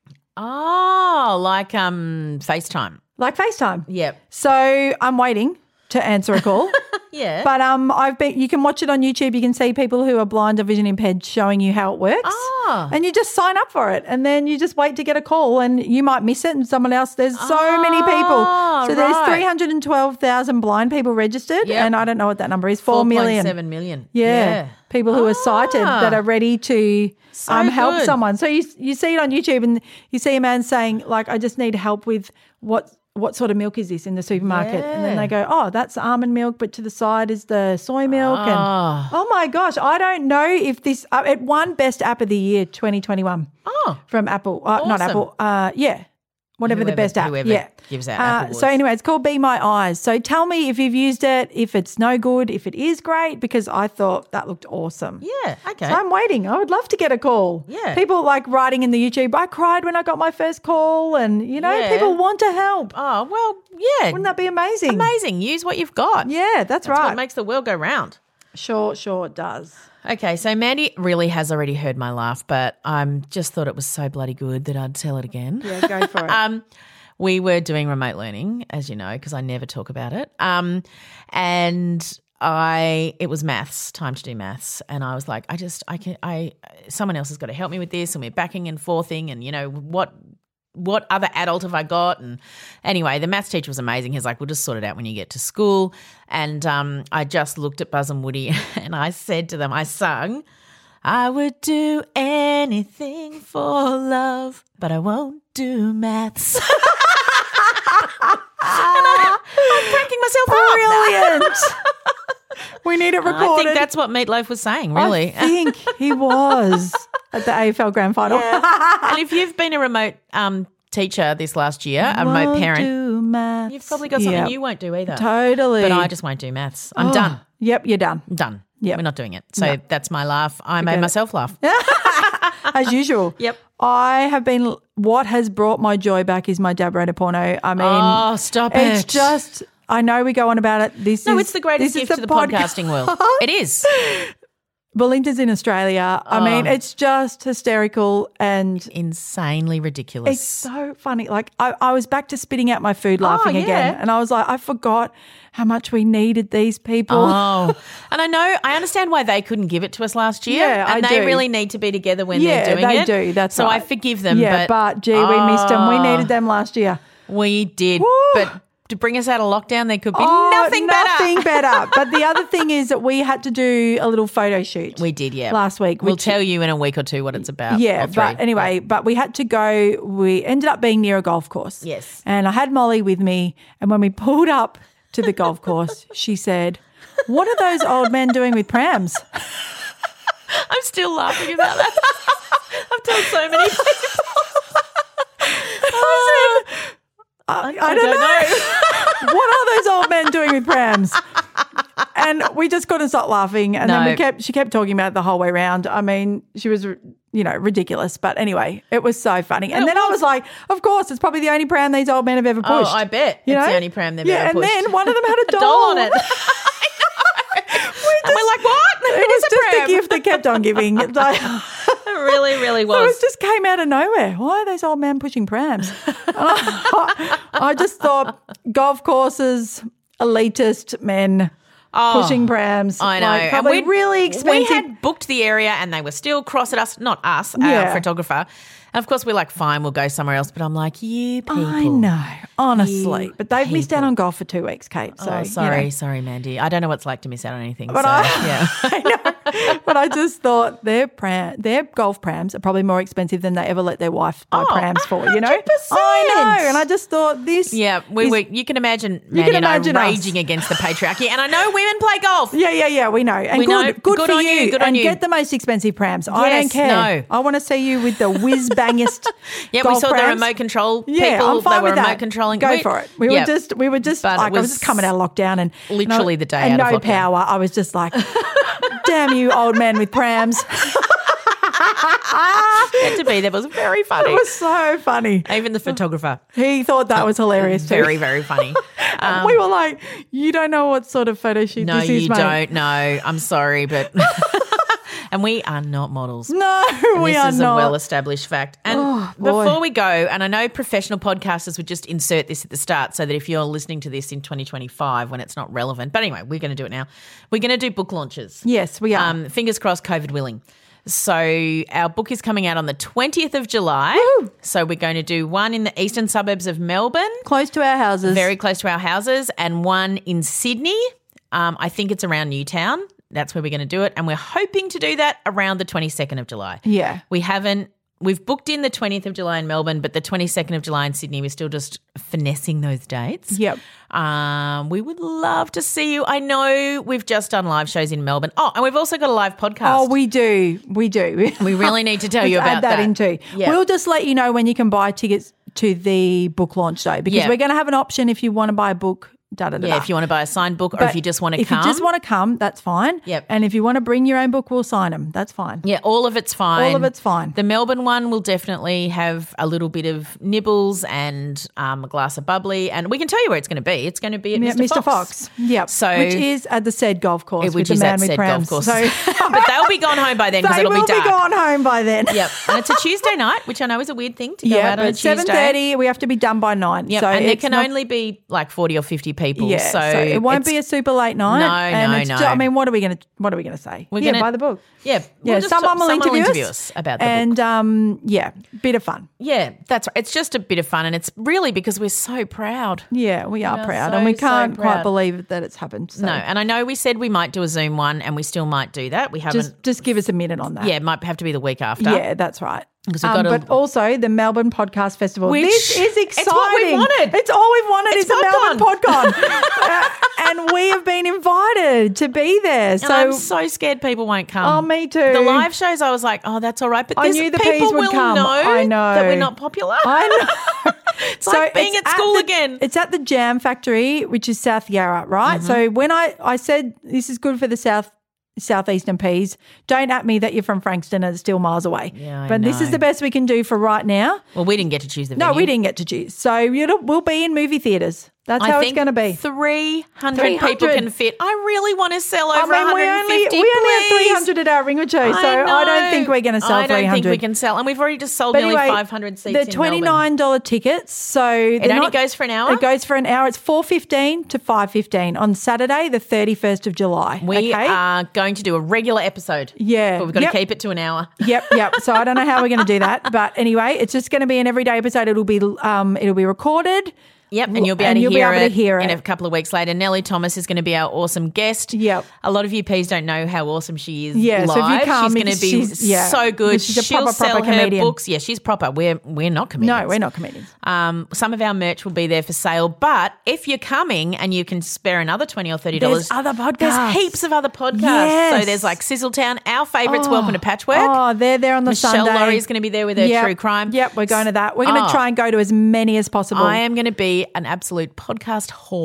Oh, like um, FaceTime. Like FaceTime. Yep. So I'm waiting to answer a call. Yeah. But um, I've been. You can watch it on YouTube. You can see people who are blind or vision impaired showing you how it works. Ah. And you just sign up for it, and then you just wait to get a call, and you might miss it, and someone else. There's so many people. So there's right. three hundred and twelve thousand blind people registered, Yep. and I don't know what that number is. Four million. seven million. Yeah. People who are sighted Ah. that are ready to So um, help good. someone. So you you see it on YouTube, and you see a man saying, like, I just need help with what what sort of milk is this in the supermarket? And then Yeah. they go, oh, that's almond milk, but to the side is the soy milk. And Ah. oh my gosh, I don't know if this uh, it won Best App of the Year twenty twenty-one Oh. from Apple. Uh, Not Awesome. Apple. Uh, yeah. Whatever the Whoever- best app. whoever yeah. gives out Uh, Apple so awards. anyway, it's called Be My Eyes. So tell me if you've used it, if it's no good, if it is great, because I thought that looked awesome. Yeah. Okay. So I'm waiting. I would love to get a call. Yeah. People like writing in the YouTube, I cried when I got my first call, and, you know, Yeah. people want to help. oh, well, yeah. Wouldn't that be amazing? amazing? Use what you've got. Yeah, that's, That's right. what makes the world go round. Sure, sure it does. Okay, so Mandy really has already heard my laugh, but I um, just thought it was so bloody good that I'd tell it again. Yeah, go for it. Um, we were doing remote learning, as you know, because I never talk about it. Um, and I, it was maths, time to do maths, and I was like, I just, I can, I, someone else has got to help me with this, and we're backing and forthing, and you know what. What other adult have I got? And anyway, the maths teacher was amazing. He's like, we'll just sort it out when you get to school. And um, I just looked at Buzz and Woody and I said to them, I sung, I would do anything for love, but I won't do maths. and I, I'm cracking myself up. Brilliant. We need it recorded. I think that's what Meatloaf was saying, really. I think he was at the A F L Grand Final. And if you've been a remote um, teacher this last year, a remote Won't parent, do maths. you've probably got something Yep. you won't do either. Totally. But I just won't do maths. I'm Oh, done. Yep, you're done. I'm done. Yep. We're not doing it. So No. that's my laugh. I made it. myself laugh. As usual. Yep. I have been, what has brought my joy back is my Dab Raider porno. I mean, Oh, stop it's it. just, I know we go on about it. This No, is it's the greatest this is gift to the podca- podcasting world. It is. Bullington's in Australia. I mean, it's just hysterical and Insanely ridiculous. it's so funny. Like I, I was back to spitting out my food laughing yeah. again. And I was like, I forgot how much we needed these people. Oh, and I know, I understand why they couldn't give it to us last year. Yeah, and I they do. really need to be together when yeah, they're doing they it. do. That's so right. I forgive them. Yeah, but, but, gee, we missed them. We Oh, needed them last year. We did. Woo. But to bring us out of lockdown, there could be Oh, nothing better. Nothing better. But the other thing is that we had to do a little photo shoot. We did, yeah. Last week. We'll which- tell you in a week or two what it's about. Yeah, or three. but anyway, but we had to go. We ended up being near a golf course. Yes. And I had Molly with me. And when we pulled up to the golf course, she said, "What are those old men doing with prams?" I'm still laughing about that. I've told so many people. I said, I, I don't, know. What are those old men doing with prams? And we just couldn't stop laughing. And then No. we kept, she kept talking about it the whole way around. I mean, she was, you know, ridiculous. But anyway, it was so funny. And It then I was. was like, of course, it's probably the only pram these old men have ever Oh, pushed. I bet. You it's know? the only pram they've yeah, ever and pushed. then one of them had a a doll, doll on it. And we're like, what? It was just a gift that kept on giving. It's like, It really, really it was. was just came out of nowhere. Why are those old men pushing prams? And I, I just thought golf courses, elitist men pushing prams. Oh, I know. Like, And probably we'd- really expensive. We had booked the area and they were still cross at us, not us, Yeah. our photographer. And of course, we're like, fine, we'll go somewhere else. But I'm like, you people. I know, honestly. You But they've missed out people. on golf for two weeks, Kate. So, Oh, you sorry, know. sorry, Mandy. I don't know what it's like to miss out on anything. But so, I, yeah. I know. But I just thought their pram, their golf prams are probably more expensive than they ever let their wife buy Oh, prams for. You know, one hundred percent. I know. And I just thought this. Yeah, we, is- we, you can imagine You Mandy can and I imagine us. raging against the patriarchy. And I know women play golf. Yeah, yeah, yeah. We know, and We good, know. good, Good for on you. you, good on and you. get the most expensive prams. I Yes, don't care. no. I want to see you with the whiz bangest. Yeah, we golf saw the prams. remote control people. Yeah, I'm fine they were with that. remote controlling. Go We- for it. We yeah. were just, we were just But it like, I was was just coming out of lockdown and literally and I- the day and out no of lockdown. power. I was just like, damn you, old men with prams. Had to be there. It was very funny. It was so funny. Even the photographer. He thought that was hilarious too. Very, very funny. Um, we were like, you don't know what sort of photo shoot no, this is, you mate. don't know. I'm sorry, but and we are not models. No, And we this are is not. a well-established fact. And Oh, boy. before we go, and I know professional podcasters would just insert this at the start so that if you're listening to this in twenty twenty-five when it's not relevant, but anyway, we're going to do it now. We're going to do book launches. Yes, we are. Um, fingers crossed, COVID willing. So our book is coming out on the twentieth of July. Woo. So we're going to do one in the eastern suburbs of Melbourne, Close to our houses. very close to our houses, and one in Sydney. Um, I think it's around Newtown. That's where we're going to do it. And we're hoping to do that around the twenty-second of July. Yeah. We haven't, we've booked in the twentieth of July in Melbourne, but the twenty-second of July in Sydney, we're still just finessing those dates. Yep. Um, we would love to see you. I know we've just done live shows in Melbourne. Oh, and we've also got a live podcast. Oh, we do. We do. We really need to tell Let's you about add that, that. in too. Yeah. We'll just let you know when you can buy tickets to the book launch day because Yeah. we're going to have an option if you want to buy a book. Da, da, da, Yeah, da. if you want to buy a signed book or But if you just want to if come. you just want to come, that's fine. Yep. And if you want to bring your own book, we'll sign them. That's fine. Yeah, all of it's fine. All of it's fine. The Melbourne one will definitely have a little bit of nibbles and um, a glass of bubbly, and we can tell you where it's going to be. It's going to be at Yeah, Mister Mister Fox. Fox. Yep. So- which is at the said golf course Which with is the man at with said prams. golf course. So But they'll be gone home by then because they it'll will be dark. be gone home by then. Yep, and it's a Tuesday night, which I know is a weird thing to go Yeah, out on a but seven Tuesday. thirty, we have to be done by nine. Yep, so and there it's can not- only be like forty or fifty people. Yeah, so, so, it won't it's- be a super late night. No, and no, it's no. ju- I mean, what are we going to what are we going to say? We're yeah, gonna- buy the book. Yeah, we'll Yeah, just someone talk- will someone interview, interview us us about the and book. um, yeah, bit of fun. Yeah, that's right. It's just a bit of fun, and it's really because we're so proud. Yeah, we are are proud, so, and we so can't quite proud. believe that it's happened. So No, and I know we said we might do a Zoom one, and we still might do that. We haven't. just just give us a minute on that. yeah, it might have to be the week after. Yeah, that's right. 'Cause we've Um, got a- but also the Melbourne Podcast Festival. Which- this is exciting. it's what we wanted. It's all we've wanted It's is the Melbourne PodCon. PodCon. uh, and we have been invited to be there. And So I'm so scared people won't come. Oh, me too. The live shows, I was like, oh, that's all right. But I this, knew the people peas would will come. know I know. that we're not popular. I know. It's like being at school the, again. It's at the Jam Factory, which is South Yarra, right? Mm-hmm. So when I, I said this is good for the South Southeastern peas, don't at me that you're from Frankston and it's still miles away. Yeah, I but this is know. the best we can do for right now. Well, we didn't get to choose the No, venue. we didn't get to choose. So you know, we'll be in movie theatres. That's I how it's think going to be. three hundred three hundred people can fit. I really want to sell over I mean, we one hundred only, fifty, we only have please. three hundred at our ring or two, so I, know. don't think we're going to sell I don't three hundred. think we can sell. And we've already just sold But nearly anyway, five hundred seats they're in twenty-nine dollars tickets, so It they're only not- goes for an hour? It goes for an hour. It's four fifteen to five fifteen on Saturday, the thirty-first of July. We okay? are going to do a regular episode. Yeah. But we've got Yep. to keep it to an hour. Yep, yep. So I don't know how we're going to do that, but anyway, it's just going to be an everyday episode. It'll be um, it'll be recorded. Yep, and you'll be able, And to, you'll be hear able to it hear in it. a couple of weeks later. Nellie Thomas is going to be our awesome guest. Yep. A lot of you P's don't know how awesome she is Yeah, live. so if you come, she's going to be she's- yeah. so good. She's a She'll proper, sell proper her comedian. books. Yeah, she's proper. We're we're not comedians. No, we're not comedians. Um, some of our merch will be there for sale, but if you're coming and you can spare another twenty or thirty dollars, There's other podcasts. There's heaps of other podcasts. Yes. So there's like Sizzletown, our favourites. Oh. Welcome to Patchwork. Oh, they're there on the Michelle Sunday. Laurie's going to be there with her Yep. true crime. Yep, we're going to that. We're going to Oh. try and go to as many as possible. I am going to be an absolute podcast whore.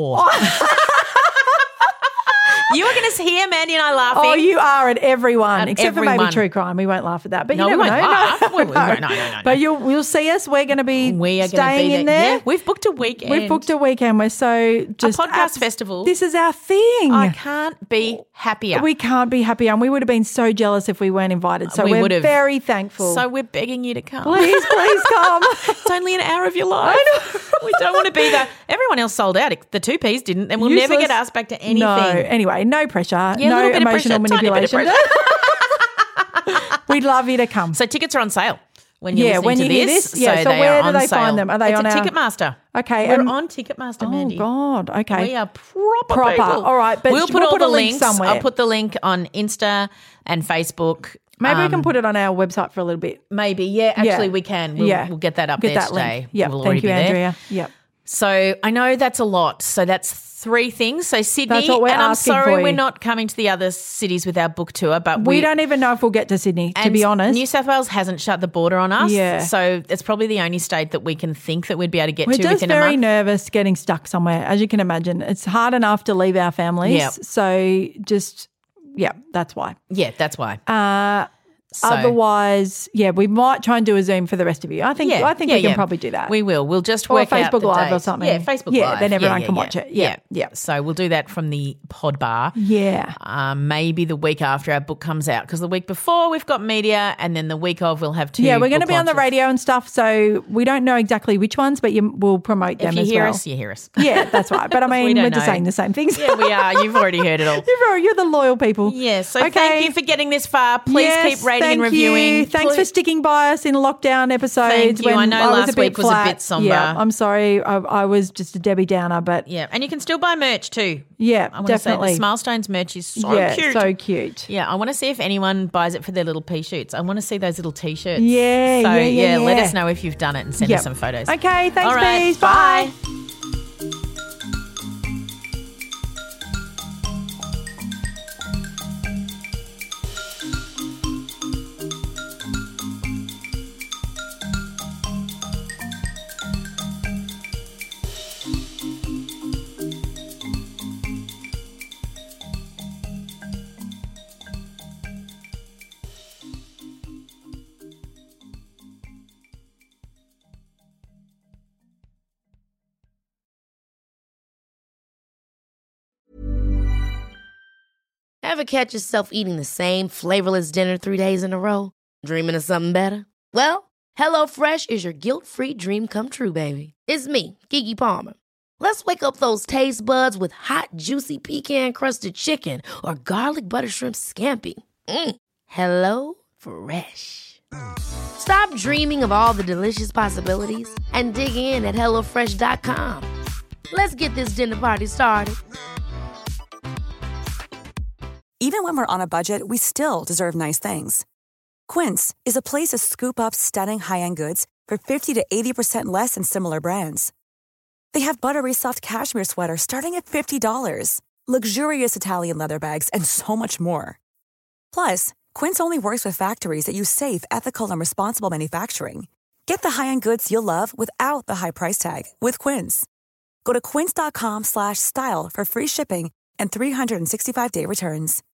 You are going to hear Mandy and I laughing. Oh, you are at everyone, At except for everyone. maybe true crime. We won't laugh at that, but No, you we never won't know. laugh. No, We- we won't. No, no, no, no. But you'll you'll see us. We're going to be we are going to staying be in there. Yeah, we've booked a weekend. We've booked a weekend. We're so just podcast abs- festival. This is our thing. I can't be happier. We can't be happier, and we would have been so jealous if we weren't invited. So We we're would've. very thankful. So we're begging you to come. please, please come. It's only an hour of your life. We don't want to be there. Everyone else sold out. The two Ps didn't, and we'll never Useless. get asked back to anything. No. Anyway, no pressure. Yeah, a no little bit of emotional pressure, tiny bit of manipulation. We'd love you to come. So tickets are on sale when you're Yeah, listening when to you hear this. this, yeah, so they where are do on they sale. find them? Are they it's on a our- Ticketmaster. Okay, We're and- on Ticketmaster, Oh Mandy. God. Okay. We are proper, Proper. people. All right, but we'll sh- put we'll all put the a link links. somewhere. I'll put the link on Insta and Facebook. Maybe we Um, can put it on our website for a little bit. Maybe, yeah. Actually, Yeah. we can. We'll, Yeah. we'll get that up Get there that today. link. Yeah. We'll Thank already you, be there. Andrea. Yep. So I know that's a lot. So that's three things. So Sydney, That's what we're and I'm asking sorry for we're you. not coming to the other cities with our book tour, but We, we, don't even know if we'll get to Sydney, to and be honest. New South Wales hasn't shut the border on us. Yeah. So it's probably the only state that we can think that we'd be able to get We're to just within a very month. nervous getting stuck somewhere, as you can imagine. It's hard enough to leave our families. Yep. So just, yeah, that's why. Yeah, that's why. Uh, So- Otherwise, yeah, we might try and do a Zoom for the rest of you. I think Yeah, I think yeah, we can yeah. probably do that. We will. We'll just Or work out Facebook the Live or days. something. Yeah, Facebook Yeah, Live. then everyone yeah, can yeah, watch it. Yeah, Yeah, yeah. So we'll do that from the pod bar. yeah. Um, maybe the week after our book comes out, because the week before we've got media, and then the week of we'll have two. Yeah, we're going to book be on the launches. radio and stuff, so we don't know exactly which ones, but you, we'll promote them If you as hear well. us, you hear us. Yeah, that's right. But I We mean, don't we're just know. saying the same things. Yeah, we are. You've already heard it all. You're, you're the loyal people. Yeah, so Okay. thank you for getting this far. Please Yes, keep rating thank and reviewing. you. Thanks for Please- sticking by us in lockdown episodes. Thank you. when I know was last a bit week was a flat. bit somber. Yeah, I'm sorry. I, I was just a Debbie Downer, but Yeah, and you can still buy merch too. yeah, I want to say definitely. the Smilestones merch is so yeah, cute. so cute. Yeah, I want to see if anyone buys it for their little pea shoots. I want to see those little t-shirts. Yeah, so, yeah, yeah, let yeah. us know if you've done it and send Yep. us some photos. Okay, thanks, All right, bees. Bye. Ever catch yourself eating the same flavorless dinner three days in a row? Dreaming of something better? Well, HelloFresh is your guilt-free dream come true, baby. It's me, Keke Palmer. Let's wake up those taste buds with hot, juicy pecan-crusted chicken or garlic butter shrimp scampi. Mm. Hello Fresh. Stop dreaming of all the delicious possibilities and dig in at hello fresh dot com. Let's get this dinner party started. Even when we're on a budget, we still deserve nice things. Quince is a place to scoop up stunning high-end goods for fifty to eighty percent less than similar brands. They have buttery soft cashmere sweaters starting at fifty dollars, luxurious Italian leather bags, and so much more. Plus, Quince only works with factories that use safe, ethical, and responsible manufacturing. Get the high-end goods you'll love without the high price tag with Quince. Go to quince dot com slash style for free shipping and three sixty-five day returns.